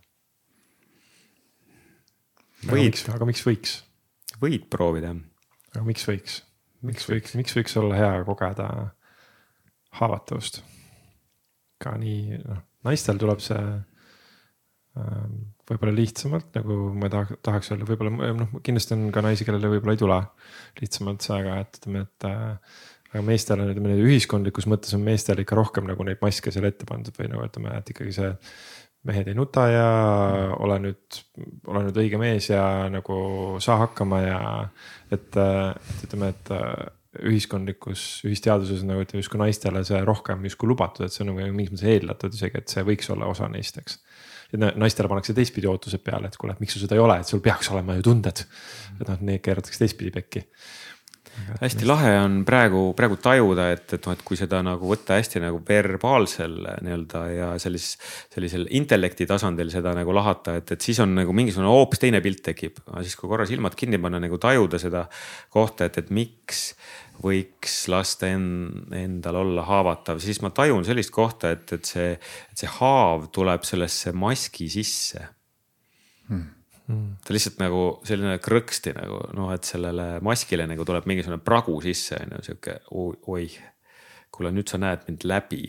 Võid, aga, miks, aga miks võiks? Võid proovida. Aga miks võiks? Miks võiks, miks võiks olla hea kogeda haavatavust? Ka nii, noh, naistel tuleb see võib-olla lihtsamalt, nagu ma tahaks öelda, võib-olla noh, kindlasti on ka naisi, kellele võib-olla ei tule lihtsamalt see, aga et, et, aga meestel on ütleme, ühiskondlikus mõttes on meestel ikka rohkem nagu neid maske seal ette pandud või nagu ütleme, et ikkagi see mehed ei nuta ja ole nüüd, ole nüüd õige mees ja nagu saa hakkama ja et, et ütleme, et ühiskondlikus, ühisteaduses nagu ütleme, justkui naistele see rohkem justkui lubatud, et see on nagu mingis mõttes eeldatud isegi, et see võiks olla osa neist, eks. Et naistele pannakse teistpidi ootused peale, et kuule, et miks sul seda ei ole, et sul peaks olema ju tunded. Et noh, need keeratakse teistpidi pekki. hästi lahe on praegu, praegu tajuda, et, et noh, et kui seda nagu võtta hästi nagu verbaalsel nii-öelda ja sellis, sellisel intellekti tasandil seda nagu lahata, et, et siis on nagu mingisugune hoopis teine pilt tekib. Aga siis kui korra silmad kinni panna, nagu tajuda seda kohta, et, et miks võiks lasta endal olla haavatav, siis ma tajun sellist kohta, et, et see, et see haav tuleb sellesse maski sisse. Hmm. Ta lihtsalt nagu selline krõksti nagu, noh, et sellele maskile nagu tuleb mingisugune pragu sisse, no, siuke, oi, kuule, nüüd sa näed mind läbi.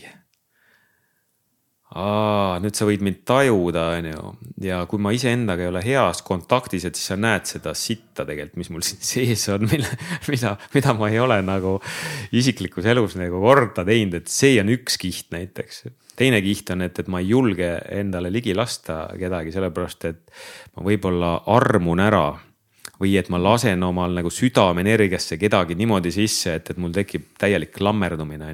Aa, nüüd sa võid mind tajuda, ju. Ja kui ma ise endaga ei ole heas kontaktis, et siis sa näed seda sitta tegelikult, mis mul siin sees on, mille, mida, mida ma ei ole nagu isiklikus elus nagu korda teinud, et see on üks kiht näiteks. Teine kiht on, et, et ma ei julge endale ligi lasta kedagi, sellepärast, et ma võib-olla armun ära või et ma lasen omal nagu südamenergiasse kedagi niimoodi sisse, et, et mul tekib täielik lammerdumine.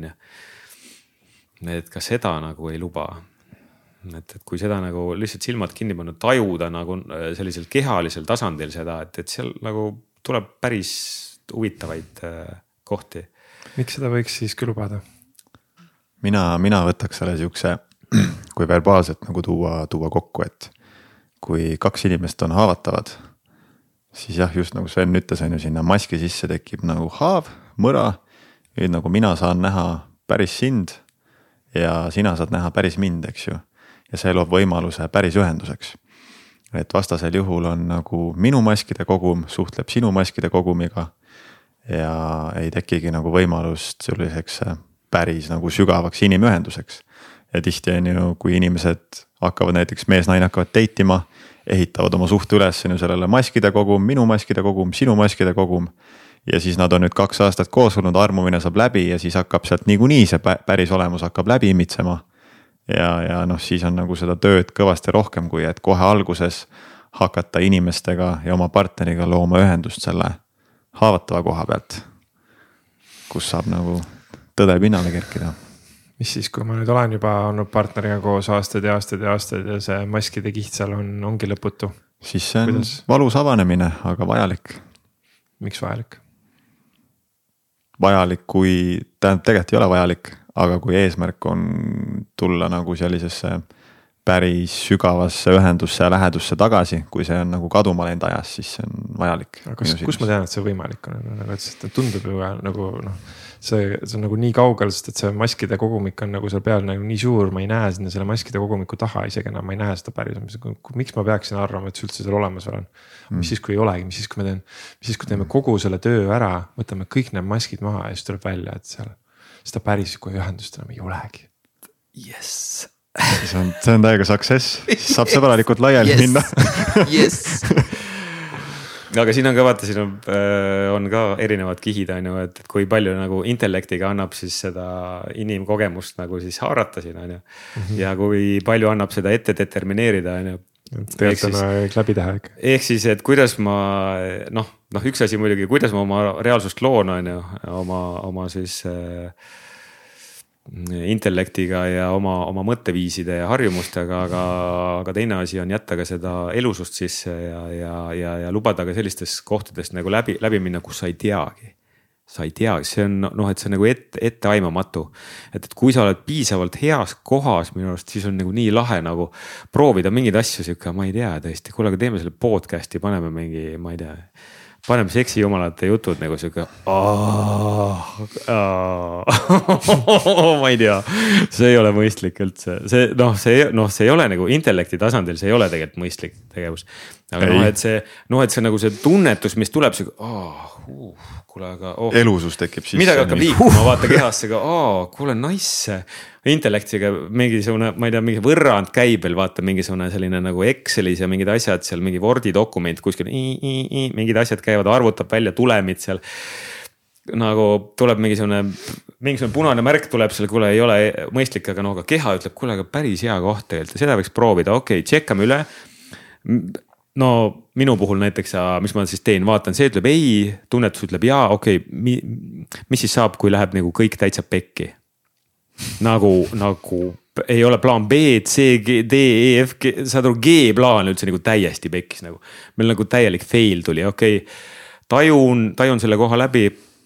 Et ka seda nagu ei luba. Et, et kui seda nagu lihtsalt silmad kinni panna, tajuda nagu sellisel kehalisel tasandil seda, et, et seal nagu tuleb päris huvitavaid kohti. Miks seda võiks siis küll lubada? Mina, mina võtaks selle siukse, kui verbaalselt nagu tuua, tuua kokku, et kui kaks inimest on haavatavad, siis jah, just nagu Sven ütles, on ju sinna maski sisse tekib nagu haav, mõra, nagu mina saan näha päris sind ja sina saad näha päris mind, eks ju. Ja see loob võimaluse päris ühenduseks. Et vastasel juhul on nagu minu maskide kogum, suhtleb sinu maskide kogumiga ja ei tekigi nagu võimalust selliseks päris nagu sügavaks inimühenduseks. Ja tihti on ju, kui inimesed hakkavad näiteks mees-naine hakkavad deitima, ehitavad oma suhte üles sellele maskide kogum, minu maskide kogum, sinu maskide kogum. Ja siis nad on nüüd kaks aastat koos olnud, armumine saab läbi ja siis hakkab sealt niikuinii see päris olemus hakkab läbi imitsema. Ja, ja noh, siis on nagu seda tööd kõvasti rohkem, kui et kohe alguses hakata inimestega ja oma partneriga looma ühendust selle haavatava koha pealt, kus saab nagu tõde pinnale kerkida. Mis siis, kui ma nüüd olen juba olnud partneriga koos aastaid ja aastaid ja aastaid ja see maskide kiht seal on, ongi lõputu? Siis see on Kuidas? Valus avanemine, aga vajalik. Miks vajalik? Vajalik, kui tähendab tegelikult ei ole vajalik, aga kui eesmärk on tulla nagu sellisesse päris sügavasse ühendusse ja lähedusse tagasi, kui see on nagu kaduma läinud ajas, siis see on vajalik. Kas, kus ma tean, et see võimalik on? Nagu, et tundub ju nagu noh, see, see on nagu nii kaugel, sest et see maskide kogumik on nagu seal peal nagu nii suur, ma ei näe sinna selle maskide kogumiku taha isegi enam, ma ei näe seda päris. Miks ma peaksin arvama, et see üldse seal olemas olen? Mis siis, kui ei olegi, mis siis, kui me teen, mis siis, kui teeme kogu selle töö ära, võtame kõik need maskid maha ja siis tuleb välja, et seal seda päris kui ühendust enam ei olegi. Yes! See on, see on täiega success, siis saab sõbralikult laiali yes. minna. Yes. Aga siin on ka vaata, siin on, on ka erinevad kihid, on ju, et kui palju nagu intellektiga annab siis seda inimkogemust nagu siis haarata siin, on ju. Mm-hmm. Ja kui palju annab seda ette determineerida, on ju. Tegelikult on läbi teha ikka. Ehk siis, et kuidas ma, noh, noh, üks asi muidugi, kuidas ma oma reaalsust loon, on ju, oma, oma siis äh, intellektiga ja oma, oma mõtteviiside ja harjumustega, aga, aga teine asi on jätta ka seda elusust sisse ja, ja, ja, ja lubada ka sellistest kohtadest nagu läbi, läbi minna, kus sa ei teagi. Sa ei teagi, see on, noh, et see on nagu ette, ette aimamatu. Et, et kui sa oled piisavalt heas kohas minu arust, siis on nagu nii lahe nagu proovida mingeid asju, siuke, ma ei tea tõesti, kuule, aga teeme selle podcasti, paneme mingi, ma ei tea, paneme seksi jumalate jutud nagu siuke, ma ei tea, see ei ole mõistlik üldse. See, noh, see, noh, see ei ole nagu intellekti tasandil, see ei ole tegelikult mõistlik tegevus. Aga noh, et see, noh, et see nagu see tunnetus, mis tuleb, see, oh, uh, kuule, aga oh, elusus tekib sisse. Midagi hakkab liikuma, vaata kehasse, oh, kuule, nice. Intellektiga mingisugune, ma ei tea, mingi võrrand käibel, vaata mingisugune selline nagu Excelis ja mingid asjad seal, mingi Wordi dokument kuskil, i, i, i, mingid asjad käivad, arvutab välja tulemid seal. Nagu tuleb mingisugune, mingisugune punane märk tuleb seal, kuule, ei ole mõistlik, aga no, aga keha ütleb, kuule, aga päris hea koht tegelikult. Seda võiks proovida, okei, okay, tšekkame üle. No minu puhul näiteks, mis ma siis teen, vaatan, see ütleb ei, tunnetus ütleb jaa, okei, okay, mis siis saab, kui läheb nagu kõik täitsa pekki? Nagu, nagu ei ole plaan B, C, G, D, E, F, G, saad aru, G-plaan üldse nagu täiesti pekkis nagu. Meil nagu täielik fail tuli, okei, okay. tajun, tajun selle koha läbi,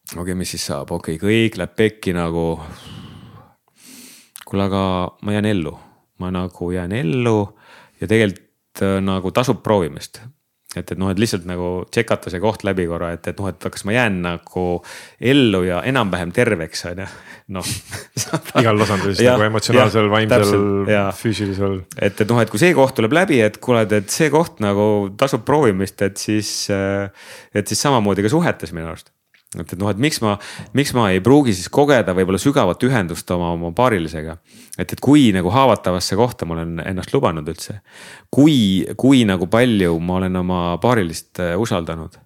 okei okay,, mis siis saab, okei okay,, kõik läheb pekki nagu. kuule, aga ma jään ellu, ma nagu jään ellu ja tegelikult nagu tasub proovimist. Et, et noh, et lihtsalt nagu tšekata see koht läbi korra, et, et noh, et kas ma jään nagu ellu ja enam-vähem terveks, on ju. Noh. Igal tasandil siis nagu emotsionaalsel, vaimsel, füüsilisel. Et, et noh, et kui see koht tuleb läbi, et kuule, et see koht nagu tasub proovimist, et siis, et siis samamoodi ka suhetes minu arust. Et, et noh, et miks ma, miks ma ei pruugi siis kogeda võib-olla sügavat ühendust oma, oma paarilisega. Et, et kui nagu haavatavasse kohta ma olen ennast lubanud üldse. Kui, kui nagu palju ma olen oma paarilist usaldanud.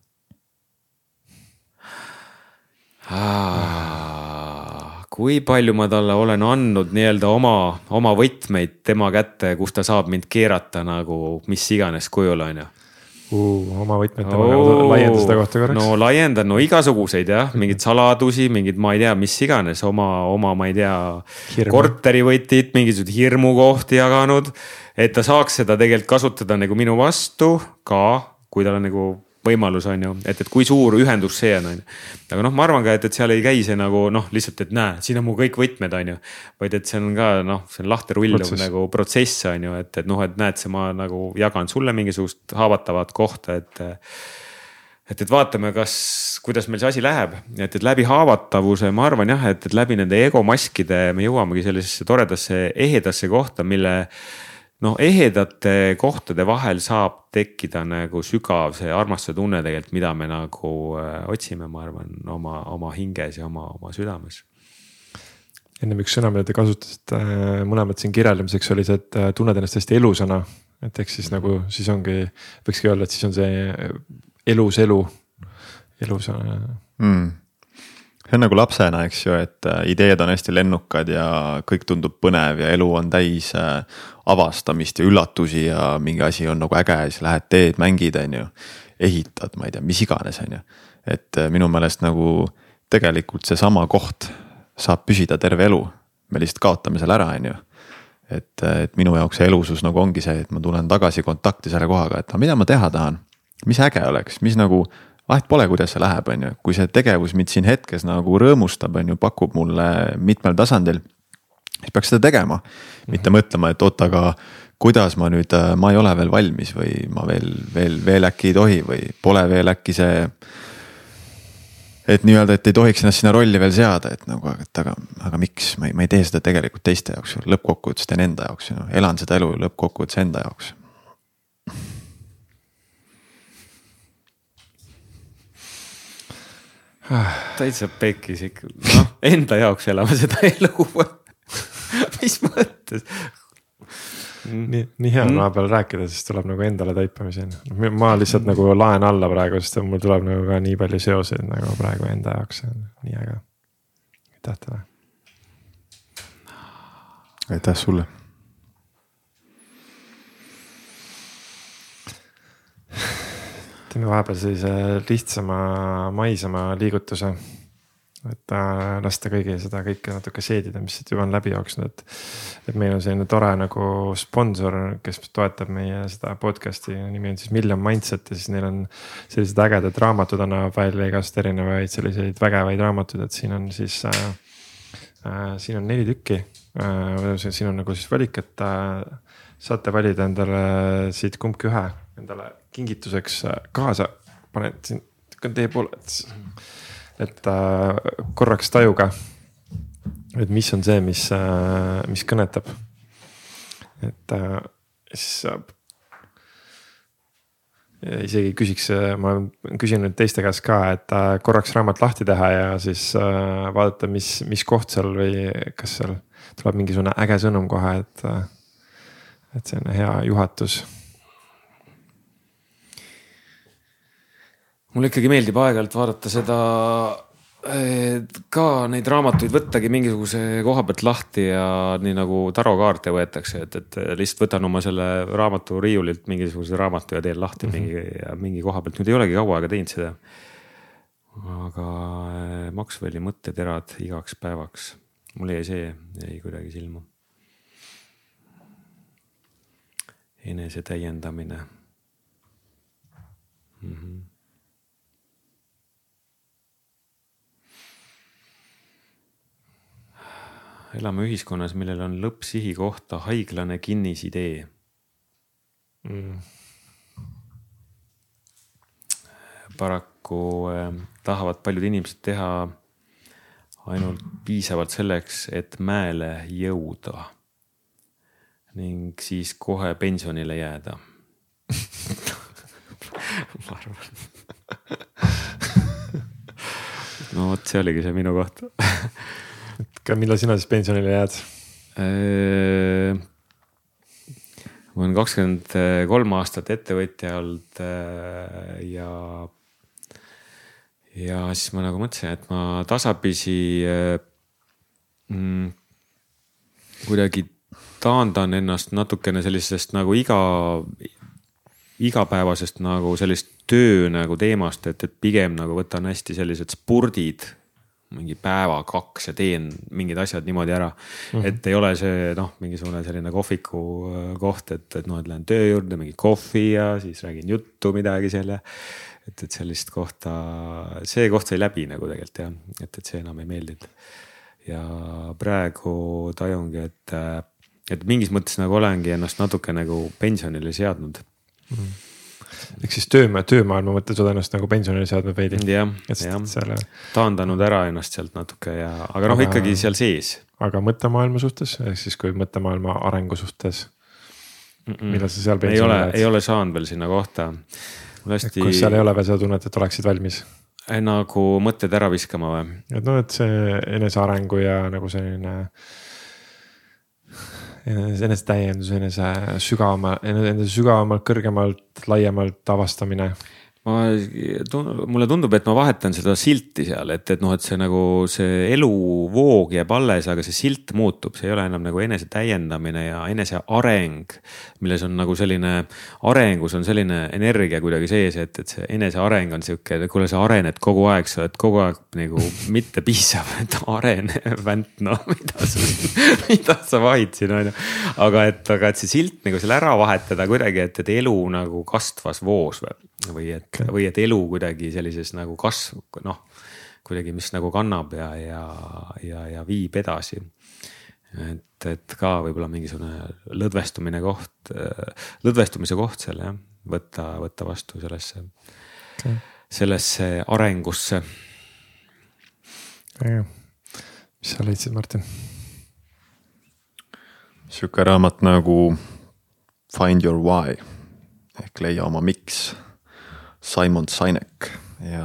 Ah, kui palju ma talle olen andnud nii-öelda oma, oma võtmeid tema kätte, kus ta saab mind keerata nagu mis iganes kujul on ju. Uh, oma võtmete oh, laienda seda kohta korraks. No laiendan, no igasuguseid jah, mingid saladusi, mingid ma ei tea, mis iganes oma, oma ma ei tea, Hirmu. korterivõtit, mingisugused hirmukohti jaganud, et ta saaks seda tegelikult kasutada nagu minu vastu ka, kui tal on nagu võimalus on ju, et, et kui suur ühendus see on, on ju. Aga noh, ma arvan ka, et, et seal ei käi see nagu noh, lihtsalt, et näe, siin on mu kõik võtmed on ju, vaid et see on ka noh, see on lahti rulluv nagu protsess on ju, et, et noh, et näed, see ma nagu jagan sulle mingisugust haavatavat kohta, et et, et vaatame, kas, kuidas meil see asi läheb, et, et läbi haavatavuse ma arvan jah, et, et läbi nende egomaskide me jõuamegi sellisesse toredasse ehedasse kohta, mille noh, ehedate kohtade vahel saab tekkida nagu sügav see armastuse tunne tegelikult, mida me nagu otsime, ma arvan, oma, oma hinges ja oma, oma südames. Ennem üks sõna, mida te kasutasite mõlemad siin kirjeldamiseks oli see, et tunned ennast hästi elusana. Et eks siis nagu, siis ongi, võikski öelda, et siis on see elus elu, elusana. Mm. See on nagu lapsena, eks ju, et ideed on hästi lennukad ja kõik tundub põnev ja elu on täis avastamist ja üllatusi ja mingi asi on nagu äge ja siis lähed teed, mängid, on ju, ehitad, ma ei tea, mis iganes, on ju. Et minu meelest nagu tegelikult see sama koht saab püsida terve elu, me lihtsalt kaotame selle ära, on ju. Et, et minu jaoks see elusus nagu ongi see, et ma tulen tagasi kontakti selle kohaga, et mida ma teha tahan, mis äge oleks, mis nagu vahet pole, kuidas see läheb, on ju. Kui see tegevus mind siin hetkes nagu rõõmustab, on ju, pakub mulle mitmel tasandil, siis peaks seda tegema. Mitte mm-hmm. mõtlema, et oot, aga kuidas ma nüüd, ma ei ole veel valmis või ma veel, veel, veel äkki ei tohi või pole veel äkki see, et nii-öelda, et ei tohiks ennast sinna rolli veel seada, et nagu, et aga, aga miks, ma ei, ma ei tee seda tegelikult teiste jaoks, lõppkokkuvõttes teen enda jaoks, ju, elan seda elu lõppkokkuvõttes enda jaoks. Täitsa pekis ikka, noh, enda jaoks elama seda elu. Mis mõttes? Nii, nii hea mm. vahepeal rääkida, siis tuleb nagu endale taipamisi. Ma lihtsalt mm. nagu laen alla praegu, sest mul tuleb nagu ka nii palju seoseid nagu praegu enda jaoks. Nii äge. Aitäh teile. Aitäh sulle. Teeme vahepeal sellise lihtsama maisema liigutuse, et lasta kõigi seda kõike natuke seedida, mis siit juba on läbi jooksnud, et, et meil on selline tore nagu sponsor, kes toetab meie seda podcasti, nimi on siis Million Mindset ja siis neil on sellised ägedad raamatud, annavad välja igast erinevaid selliseid vägevaid raamatud, et siin on siis äh, äh, siin on neli tükki äh,, siin on nagu siis valik, et äh, saate valida endale siit kumbki ühe endale kingituseks kaasa, panen siin teie poole, et, et äh, korraks tajuga, et mis on see, mis, äh, mis kõnetab. Et äh, siis saab, isegi küsiks, ma küsin nüüd teiste käest ka, et äh, korraks raamat lahti teha ja siis äh, vaadata, mis, mis koht seal või kas seal tuleb mingisugune äge sõnum kohe, et, et see on hea juhatus. Mulle ikkagi meeldib aeg-ajalt vaadata seda, ka neid raamatuid võttagi mingisuguse koha pealt lahti ja nii nagu tarokaarte võetakse, et, et lihtsalt võtan oma selle raamatu riiulilt mingisuguse raamatu ja teen lahti mm-hmm. mingi, ja mingi koha pealt. Nüüd ei olegi kaua aega teinud seda. Aga Maxwelli mõtteterad igaks päevaks. Mul jäi see, jäi kuidagi silma. Enese täiendamine. Mhm. elame ühiskonnas, millel on lõppsihi kohta haiglane kinnisidee. Mm. Paraku eh, tahavad paljud inimesed teha ainult piisavalt selleks, et mäele jõuda ning siis kohe pensionile jääda. Ma arvan. No vot, see oligi see minu koht. Ka millal sina siis pensionile jääd? Ma olen kakskümmend kolm aastat ettevõtja olnud ja, ja siis ma nagu mõtlesin, et ma tasapisi mm, kuidagi taandan ennast natukene sellisest nagu iga, igapäevasest nagu sellist töö nagu teemast, et, et pigem nagu võtan hästi sellised spurdid mingi päeva kaks ja teen mingid asjad niimoodi ära. Mm-hmm. Et ei ole see noh, mingisugune selline kohviku koht, et, et noh, et lähen töö juurde, mingi kohvi ja siis räägin juttu midagi selle. Et, et sellist kohta, see koht sai läbi nagu tegelikult jah, et, et see enam ei meeldinud. Ja praegu tajungi, et, et mingis mõttes nagu olengi ennast natuke nagu pensionile seadnud. Mm-hmm. Ehk siis tööma, töömaailma mõttes oled ennast nagu pensionile seadnud veidi. Jah, jah. Selle... taandanud ära ennast sealt natuke ja, aga noh, ikkagi seal sees. Aga mõttemaailma suhtes, ehk siis kui mõttemaailma arengu suhtes, Mm-mm. millal sa seal pensionile ei ole, lähed? Ei ole saanud veel sinna kohta. Hästi... Kus seal ei ole veel seda tunnet, et oleksid valmis? Nagu mõtted ära viskama või? Et no, et see enesearengu ja nagu selline... enese täiendus, enese sügavamalt, enese sügavamalt, kõrgemalt, laiemalt avastamine. Ma, mulle tundub, et ma vahetan seda silti seal, et, et noh, et see nagu see eluvoog jääb alles, aga see silt muutub, see ei ole enam nagu enese täiendamine ja enese areng, milles on nagu selline arengus on selline energia kuidagi sees, et, et see enese areng on siuke, kuule sa arened kogu aeg, sa oled kogu aeg nagu mitte piisav, et arene vänt, no mida sa, mida sa vahid siin on. Aga et, aga et see silt nagu selle ära vahetada kuidagi, et, et elu nagu kastvas voos või, või et või et elu kuidagi sellises nagu kasv, noh, kuidagi, mis nagu kannab ja, ja, ja, ja viib edasi. Et, et ka võib-olla mingisugune lõdvestumine koht, lõdvestumise koht selle, jah, võtta, võtta vastu sellesse, okay. sellesse arengusse. Mis sa leidsid, Martin? Siuke raamat nagu Find Your Why ehk leia oma miks. Simon Sinek ja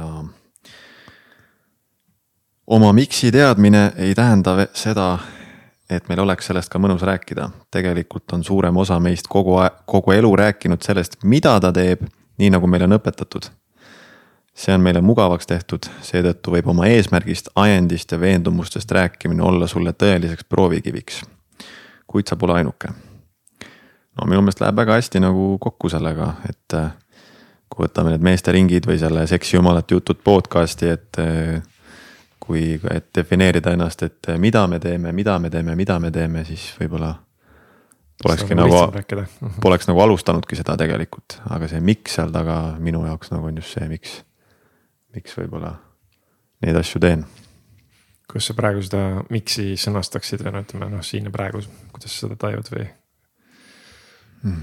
oma miksi teadmine ei tähenda seda, et meil oleks sellest ka mõnus rääkida. Tegelikult on suurem osa meist kogu, kogu elu rääkinud sellest, mida ta teeb, nii nagu meil on õpetatud. See on meile mugavaks tehtud, seetõttu võib oma eesmärgist, ajendist ja veendumustest rääkimine olla sulle tõeliseks proovikiviks. Kuid sa pole ainuke. No minu meelest läheb väga hästi nagu kokku sellega, et kui võtame need meeste ringid või selle seksi jumalat jutud podcasti, et kui et defineerida ennast, et mida me teeme, mida me teeme, mida me teeme, siis võib-olla polekski nagu, poleks nagu alustanudki seda tegelikult, aga see miks seal taga minu jaoks nagu on just see, miks, miks võib-olla neid asju teen. Kus sa praegu seda miksi sõnastaksid või no ütleme, noh siin ja praegu, kuidas sa seda tajud või? Hmm.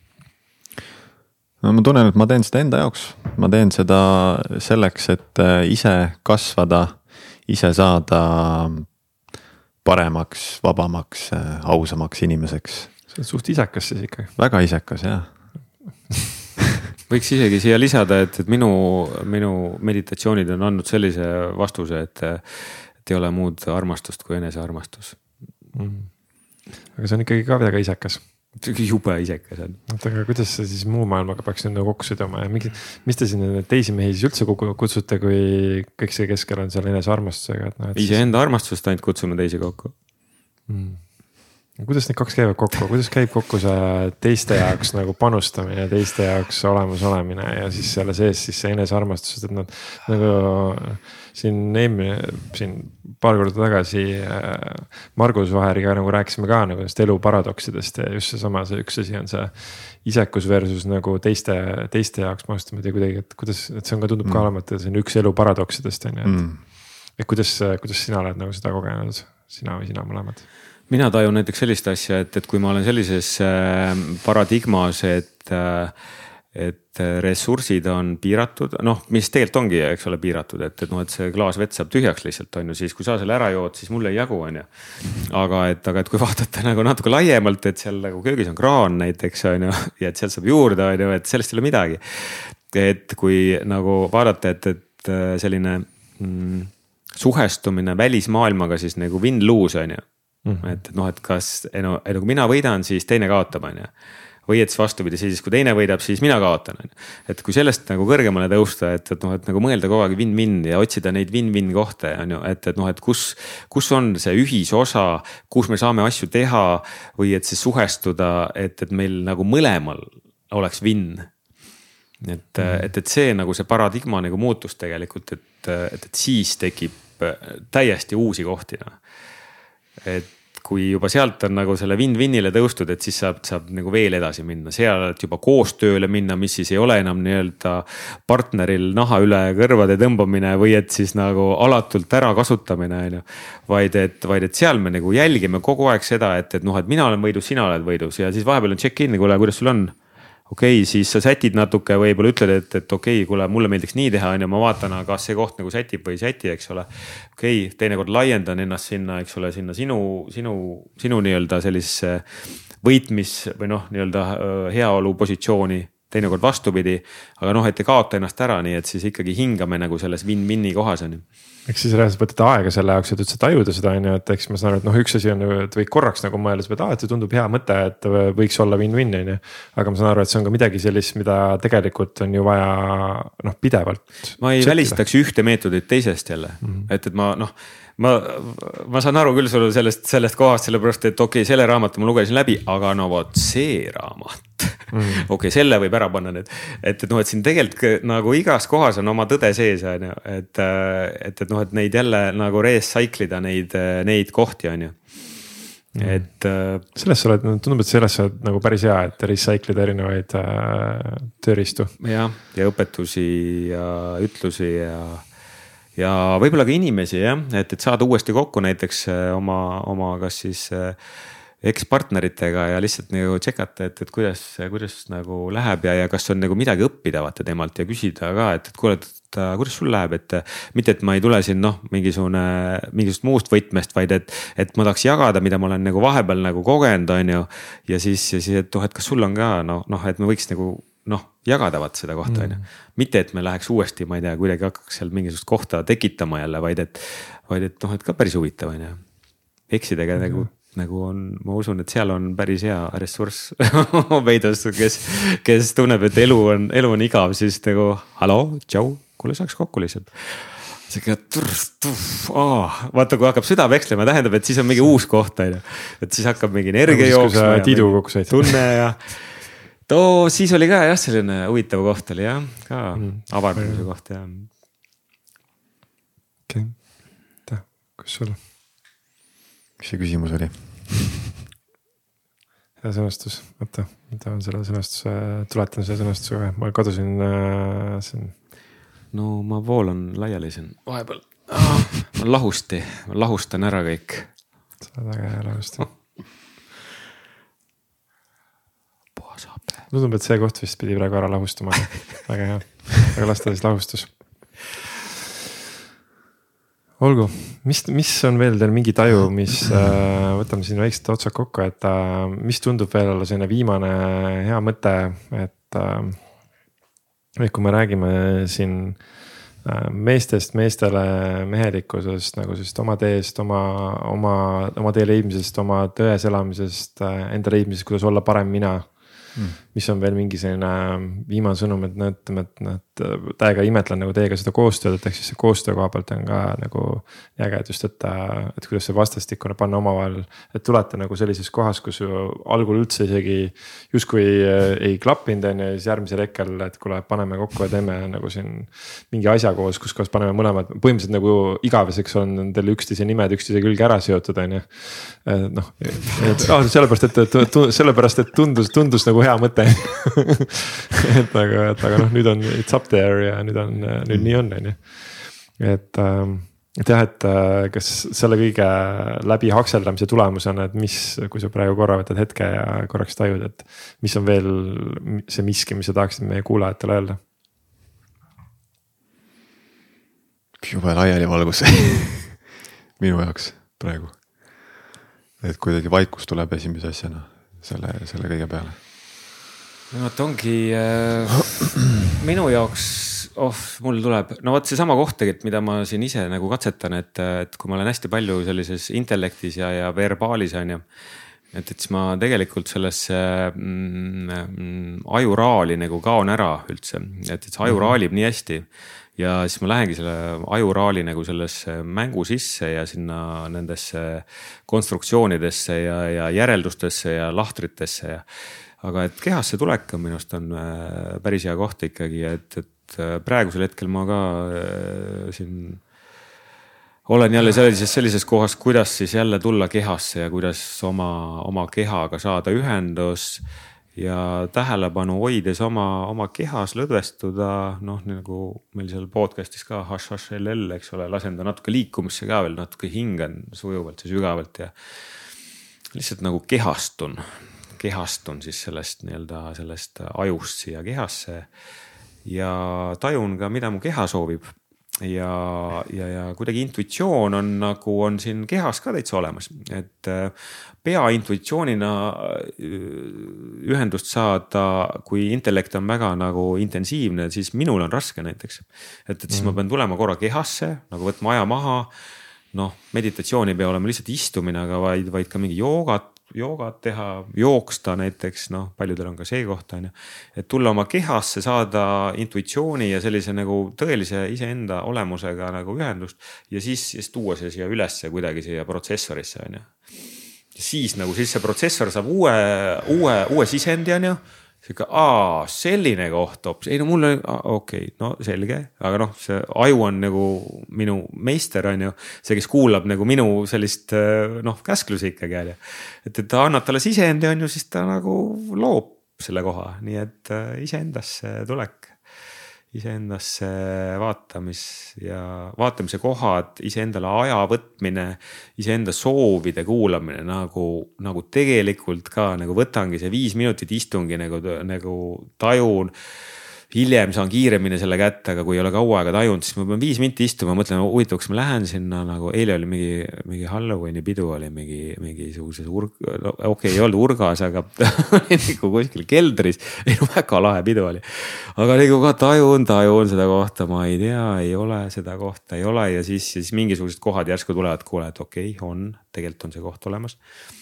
No ma tunnen, et ma teen seda enda jaoks, ma teen seda selleks, et ise kasvada, ise saada paremaks, vabamaks, ausamaks inimeseks. See on suht isekas siis ikka. Väga isekas, jah. Võiks isegi siia lisada, et, et minu, minu meditatsioonid on andnud sellise vastuse, et, et ei ole muud armastust kui enese armastus. Mm. Aga see on ikkagi ka väga isekas. Jube isekas on. Aga kuidas sa siis muu maailmaga peaks nüüd kokku siduma ja mis, mis te siin teisi mehi siis üldse kutsute, kui kõik see keskel on seal enese armastusega? Et no, et ise enda armastust ainult kutsume teisi kokku. Mm. Kuidas need kaks käivad kokku? Kuidas käib kokku see teiste jaoks nagu panustamine, teiste jaoks olemus olemine ja siis selle sees siis see enese armastus, et nad nagu siin eelmine, siin paar korda tagasi Margus Vaheriga nagu rääkisime ka nagu elu paradoksidest ja just see sama, see üks asi on see isekus versus nagu teiste, teiste jaoks panustamine ja kuidagi, et kuidas, et see on ka tundub mm. ka olema, et see on üks elu paradoksidest on ju, et, mm. et kuidas, kuidas sina oled nagu seda kogenud sina või sina mõlemad? mina tajun näiteks sellist asja, et, et kui ma olen sellises paradigmas, et et ressursid on piiratud, noh, mis tegelikult ongi, eks ole, piiratud, et, et noh, et see klaas vett saab tühjaks lihtsalt on ju, siis kui sa selle ära jood, siis mulle ei jagu, on ju. aga et, aga et kui vaadata nagu natuke laiemalt, et seal nagu köögis on kraan näiteks on ju, ja et sealt saab juurde on ju, et sellest ei ole midagi. et kui nagu vaadata, et, et selline mm, suhestumine välismaailmaga siis nagu win-lose on ju, mm-hmm. et noh, et kas, no, et kui mina võidan, siis teine kaotab on ju. või et siis vastupidi, siis kui teine võidab, siis mina kaotan. et kui sellest nagu kõrgemale tõusta, et, et noh, et nagu mõelda kogu aeg win-win ja otsida neid win-win kohta on ju, et, et noh, et kus, kus on see ühisosa, kus me saame asju teha või et siis suhestuda, et, et meil nagu mõlemal oleks win. et mm., et, et see nagu see paradigma nagu muutus tegelikult, et, et, et siis tekib täiesti uusi kohti. et kui juba sealt on nagu selle win-winile tõustud, et siis saab, saab nagu veel edasi minna, seal juba koostööle minna, mis siis ei ole enam nii-öelda partneril naha üle kõrvade tõmbamine või et siis nagu alatult ära kasutamine, on ju. vaid et, vaid et seal me nagu jälgime kogu aeg seda, et, et noh, et mina olen võidus, sina oled võidus ja siis vahepeal on check-in, kuule, kuidas sul on? okei okay,, siis sa sätid natuke, võib-olla ütled, et, et okei okay,, kuule, mulle meeldiks nii teha, on ju, ma vaatan, kas see koht nagu sätib või ei säti, eks ole. okei okay,, teinekord laiendan ennast sinna, eks ole, sinna sinu, sinu, sinu nii-öelda sellisesse võitmis või noh, nii-öelda heaolu positsiooni, teinekord vastupidi. aga noh, et ei kaota ennast ära, nii et siis ikkagi hingame nagu selles win-win'i kohas on ju. Eks siis reaalselt võtad aega selle jaoks, et üldse tajuda seda on ju, et eks ma saan aru, et noh, üks asi on, et võid korraks nagu mõelda, et, ah, et see tundub hea mõte, et võiks olla win-win on ju. aga ma saan aru, et see on ka midagi sellist, mida tegelikult on ju vaja noh, pidevalt. ma ei välistaks ühte meetodit teisest jälle, mm-hmm. et, et ma noh, ma, ma saan aru küll sulle sellest, sellest kohast, sellepärast, et okei okay,, selle raamatu ma lugesin läbi, aga no vot see raamat mm. okei okay,, selle võib ära panna nüüd, et, et noh, et siin tegelikult nagu igas kohas on oma tõde sees on ju, et, et, et noh, et neid jälle nagu recycle ida neid, neid kohti on ju. Mm. et selles sa oled, tundub, et selles sa oled nagu päris hea, et recycle ida erinevaid äh, tööriistu. jah, ja õpetusi ja ütlusi ja ja võib-olla ka inimesi jah, et, et saada uuesti kokku näiteks oma, oma kas siis ekspartneritega ja lihtsalt nagu tšekata, et, et kuidas, kuidas nagu läheb ja, ja kas on nagu midagi õppida vaata temalt ja küsida ka, et, et kuule, et kuidas sul läheb, et mitte, et ma ei tule siin noh, mingisugune, mingisugust muust võtmest, vaid et, et ma tahaks jagada, mida ma olen nagu vahepeal nagu kogenud, on ju. ja siis, ja siis, et oh, et kas sul on ka noh, noh, et me võiks nagu noh, jagadavat seda kohta on ju. mitte, et me läheks uuesti, ma ei tea, kuidagi hakkaks seal mingisugust kohta tekitama jälle, vaid et, vaid et noh, et ka päris huvitav on ju. eksidega mm. nagu, nagu on, ma usun, et seal on päris hea ressurss veidus, kes, kes tunneb, et elu on, elu on igav, siis nagu hallo, tšau, kuule saaks kokku lihtsalt. See oh, vaata, kui hakkab süda vekslema, tähendab, et siis on mingi uus koht on ju. et siis hakkab mingi energia jooksma. Tiidu kokku said. Tunne ja too, siis oli ka jah, selline huvitav koht oli jah, ka mm. avardamise koht jah. okei okay., kus sul? Mis see küsimus oli? hea sõnastus, oota, mida on selle sõnastuse, tuletan selle sõnastusega, ma kadusin äh, siin. no ma voolan laiali siin vahepeal ah, ma lahusti, ma lahustan ära kõik. sa oled väga hea lahusti. tundub, et see koht vist pidi praegu ära lahustama. väga hea, aga las ta siis lahustus. olgu, mis, mis on veel teil mingi taju, mis äh, võtame siin väiksed otsad kokku, et äh, mis tundub veel olla selline viimane hea mõte, et äh, kui me räägime siin äh, meestest, meestele mehelikkusest, nagu siis oma teest, oma, oma, oma tee leidmisest, oma tões elamisest, äh, enda leidmisest, kuidas olla parem mina. Mm. mis on veel mingi selline viimane sõnum, et nad, ütleme, et täiega imetlen nagu teiega seda koostööd, et ehk siis see koostöö koha pealt on ka nagu äge, et just, et, et kuidas see vastastikune panna omavahel, et tulete nagu sellises kohas, kus algul üldse isegi justkui ei klappinud ja siis järgmisel hetkel, et kuule, paneme kokku ja teeme nagu siin mingi asja koos, kus koos paneme mõlemad, põhimõtteliselt nagu igaveseks on teil üksteise nimed üksteise külge ära seotud, on ju. noh, sellepärast, et, et sellepärast, et tundus, tundus nagu hea mõte et aga, et aga noh, nüüd on it's up there ja nüüd on, nüüd nii on, on ju. et, et jah, et kas selle kõige läbi hakseldamise tulemusena, et mis, kui sa praegu korra võtad hetke ja korraks tajud, et mis on veel see miski, mis sa tahaksid meie kuulajatele öelda? Jube laiali valgus minu jaoks praegu. Et kuidagi vaikus tuleb esimese asjana selle, selle kõige peale. No et ongi äh, minu jaoks, oh, mul tuleb, no võt see sama koht tegelikult, mida ma siin ise nagu katsetan, et, et kui ma olen hästi palju sellises intellektis ja, ja verbaalis on ju, et, et siis ma tegelikult sellesse mm, ajuraali nagu kaon ära üldse, et, et see aju raalib nii hästi ja siis ma lähengi selle ajuraali nagu sellesse mängu sisse ja sinna nendesse konstruktsioonidesse ja, ja järeldustesse ja lahtritesse ja aga et kehasse tulek on minust on päris hea koht ikkagi, et, et praegusel hetkel ma ka siin olen jälle sellises, sellises kohas, kuidas siis jälle tulla kehasse ja kuidas oma, oma kehaga saada ühendus ja tähelepanu hoides oma, oma kehas lõdvestuda, noh nagu meil seal podcastis ka H H L L, eks ole, lasen ta natuke liikumisse ka veel, natuke hingan sujuvalt ja sügavalt ja lihtsalt nagu kehastun. kehastun siis sellest nii-öelda sellest ajust siia kehasse ja tajun ka, mida mu keha soovib ja, ja, ja kuidagi intuitsioon on nagu on siin kehas ka täitsa olemas, et pea intuitsioonina ühendust saada, kui intellekt on väga nagu intensiivne, siis minul on raske näiteks, et, et siis mm. ma pean tulema korra kehasse, nagu võtma aja maha, noh, meditatsioon ei pea olema lihtsalt istumine, aga vaid, vaid ka mingi joogat, joogat teha, jooksta näiteks, noh, paljudel on ka see koht, on ju, et tulla oma kehasse, saada intuitsiooni ja sellise nagu tõelise iseenda olemusega nagu ühendust ja siis, siis tuua see siia ülesse kuidagi siia protsessorisse, on ju. Ja siis nagu siis see protsessor saab uue, uue, uue sisendi, on ju, siuke, aa, selline koht hoopis, ei no mul on, okei, okay, no selge, aga noh, see aju on nagu minu meister on ju, see, kes kuulab nagu minu sellist noh, käsklusi ikkagi on ju, et, et ta annab talle sisendi on ju, siis ta nagu loob selle koha, nii et iseendasse tulek, iseendasse vaatamis ja vaatamise kohad, iseendale aja võtmine, iseenda soovide kuulamine nagu, nagu tegelikult ka nagu võtangi see viis minutit istungi nagu, nagu tajun, hiljem saan kiiremini selle kätte, aga kui ei ole kaua aega tajunud, siis ma pean viis minti istuma, mõtlen, huvitav, kas ma lähen sinna nagu, eile oli mingi, mingi Halloweeni pidu oli mingi, mingi suguses urg, no, okei, okay, ei olnud urgas, aga oli nagu kuskil keldris, ei no väga lahe pidu oli. Aga nagu ka tajun, tajun seda kohta, ma ei tea, ei ole seda kohta, ei ole ja siis, siis mingisugused kohad järsku tulevad, kuule, et okei, okay, on, tegelikult on see koht olemas.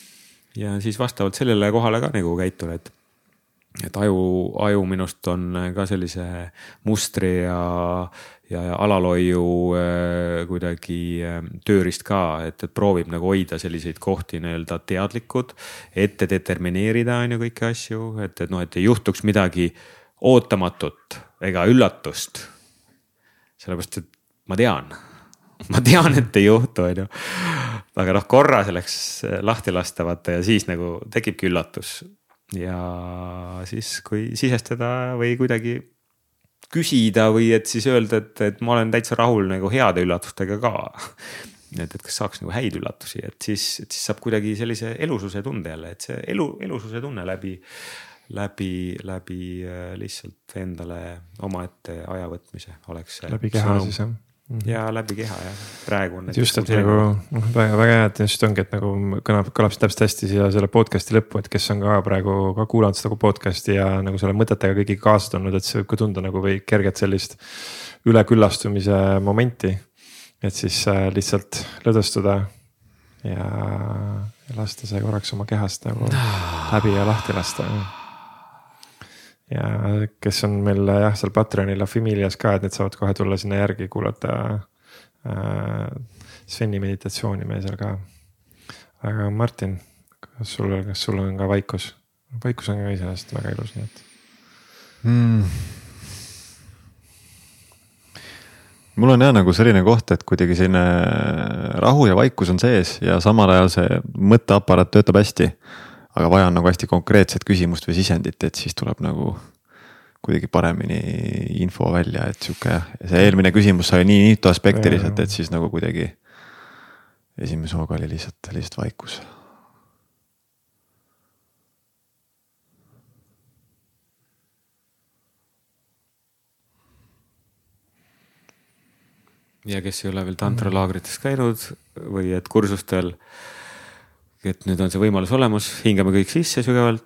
Ja siis vastavalt sellele kohale ka nagu käitun, et et aju, aju minust on ka sellise mustri ja, ja, ja alaloiu äh, kuidagi äh, tööriist ka, et, et proovib nagu hoida selliseid kohti nii-öelda teadlikud, ette determineerida on ju kõiki asju, et, et noh, et ei juhtuks midagi ootamatut ega üllatust. Sellepärast, et ma tean, ma tean, et ei juhtu, on ju. Aga noh, korra selleks lahti lastavate ja siis nagu tekibki üllatus. Ja siis kui sisestada või kuidagi küsida või et siis öelda, et, et ma olen täitsa rahul nagu heade üllatustega ka. Et, et kas saaks nagu häid üllatusi, et siis, et siis saab kuidagi sellise elususe tunde jälle, et see elu, elususe tunne läbi, läbi, läbi lihtsalt endale omaette aja võtmise oleks. Läbi keha sõnum. Siis jah. Ja läbi keha ja praegu on. Just, et nagu väga, väga hea, et just ongi, et nagu kõlab, kõlab täpselt hästi siia selle podcasti lõppu, et kes on ka praegu ka kuulanud seda podcasti ja nagu selle mõtetega kõigi kaasa tulnud, et see võib ka tunda nagu või kerget sellist üleküllastumise momenti, et siis lihtsalt lõdvestuda ja, ja lasta see korraks oma kehast nagu läbi ja lahti lasta. Ja kes on meil jah, seal Patreonil ja Familias ka, et need saavad kohe tulla sinna järgi kuulata äh, Sveni meditatsiooni meie seal ka. Aga Martin, kas sul, kas sul on ka vaikus? Vaikus on ka iseenesest väga ilus, nii et mm. Mul on jah nagu selline koht, et kuidagi selline rahu ja vaikus on sees ja samal ajal see mõtteaparaat töötab hästi. Aga vaja on nagu hästi konkreetset küsimust või sisendit, et siis tuleb nagu kuidagi paremini info välja, et sihuke, see eelmine küsimus sai nii mitu aspekti lihtsalt, et siis nagu kuidagi esimese hooga oli lihtsalt, lihtsalt vaikus. ja kes ei ole veel tantralaagrites käinud või et kursustel, et nüüd on see võimalus olemas, hingame kõik sisse sügavalt.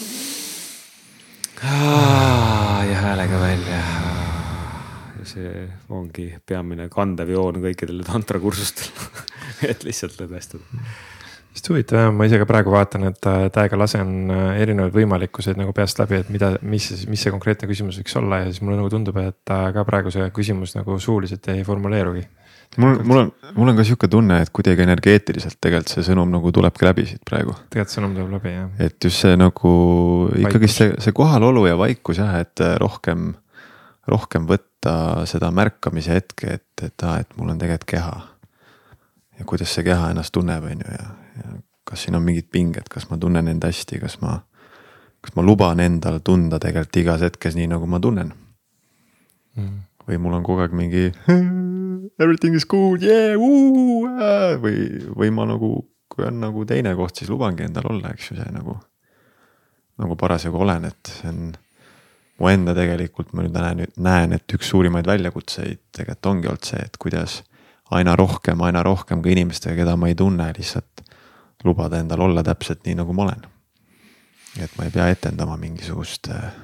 Ja häälega välja. Ja see ongi peamine kandev joon kõikidele tantrakursustel, et lihtsalt lõdvestuda. Just huvitav, ma ise ka praegu vaatan, et täiega lasen erinevaid võimalikkuseid nagu peast läbi, et mida, mis, mis see konkreetne küsimus võiks olla ja siis mulle nagu tundub, et ka praegu see küsimus nagu suuliselt ei formuleerugi. Mul, mul, on, mul on ka siuke tunne, et kuidagi energeetiliselt tegelikult see sõnum nagu tulebki läbi siit praegu. Tegelikult sõnum tuleb läbi, jah. Et just see nagu ikkagi see, see kohalolu ja vaikus jah, et rohkem, rohkem võtta seda märkamise hetke, et, et, et mul on tegelikult keha. Ja kuidas see keha ennast tunneb, on ju, ja, ja kas siin on mingid pinged, kas ma tunnen end hästi, kas ma, kas ma luban endal tunda tegelikult igas hetkes nii, nagu ma tunnen. Mm. Või mul on kogu aeg mingi everything is good, yeah, woo, äh, või, või ma nagu, kui on nagu teine koht, siis lubangi endal olla, eks ju, see nagu, nagu parasjagu olen, et see on mu enda tegelikult, ma nüüd näen, näen, et üks suurimaid väljakutseid tegelikult ongi olnud see, et kuidas aina rohkem, aina rohkem ka inimestega, keda ma ei tunne, lihtsalt lubada endal olla täpselt nii, nagu ma olen. Et ma ei pea etendama mingisugust äh,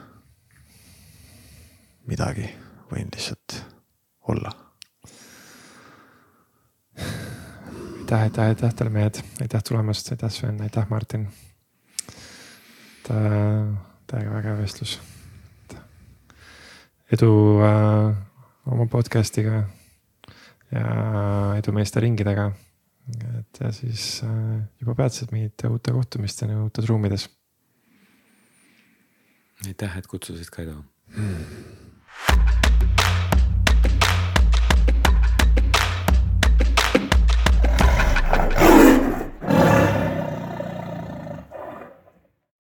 midagi, võin lihtsalt olla. Aitäh, aitäh, aitäh teile mehed, aitäh tulemast, aitäh Sven, aitäh Martin. Täiega väga vestlus. Edu äh, oma podcastiga ja edu meeste ringidega. Et ja siis äh, juba peatselt mingite uute kohtumisteni uutes ruumides. Aitäh, et kutsusid Kaido. Hmm.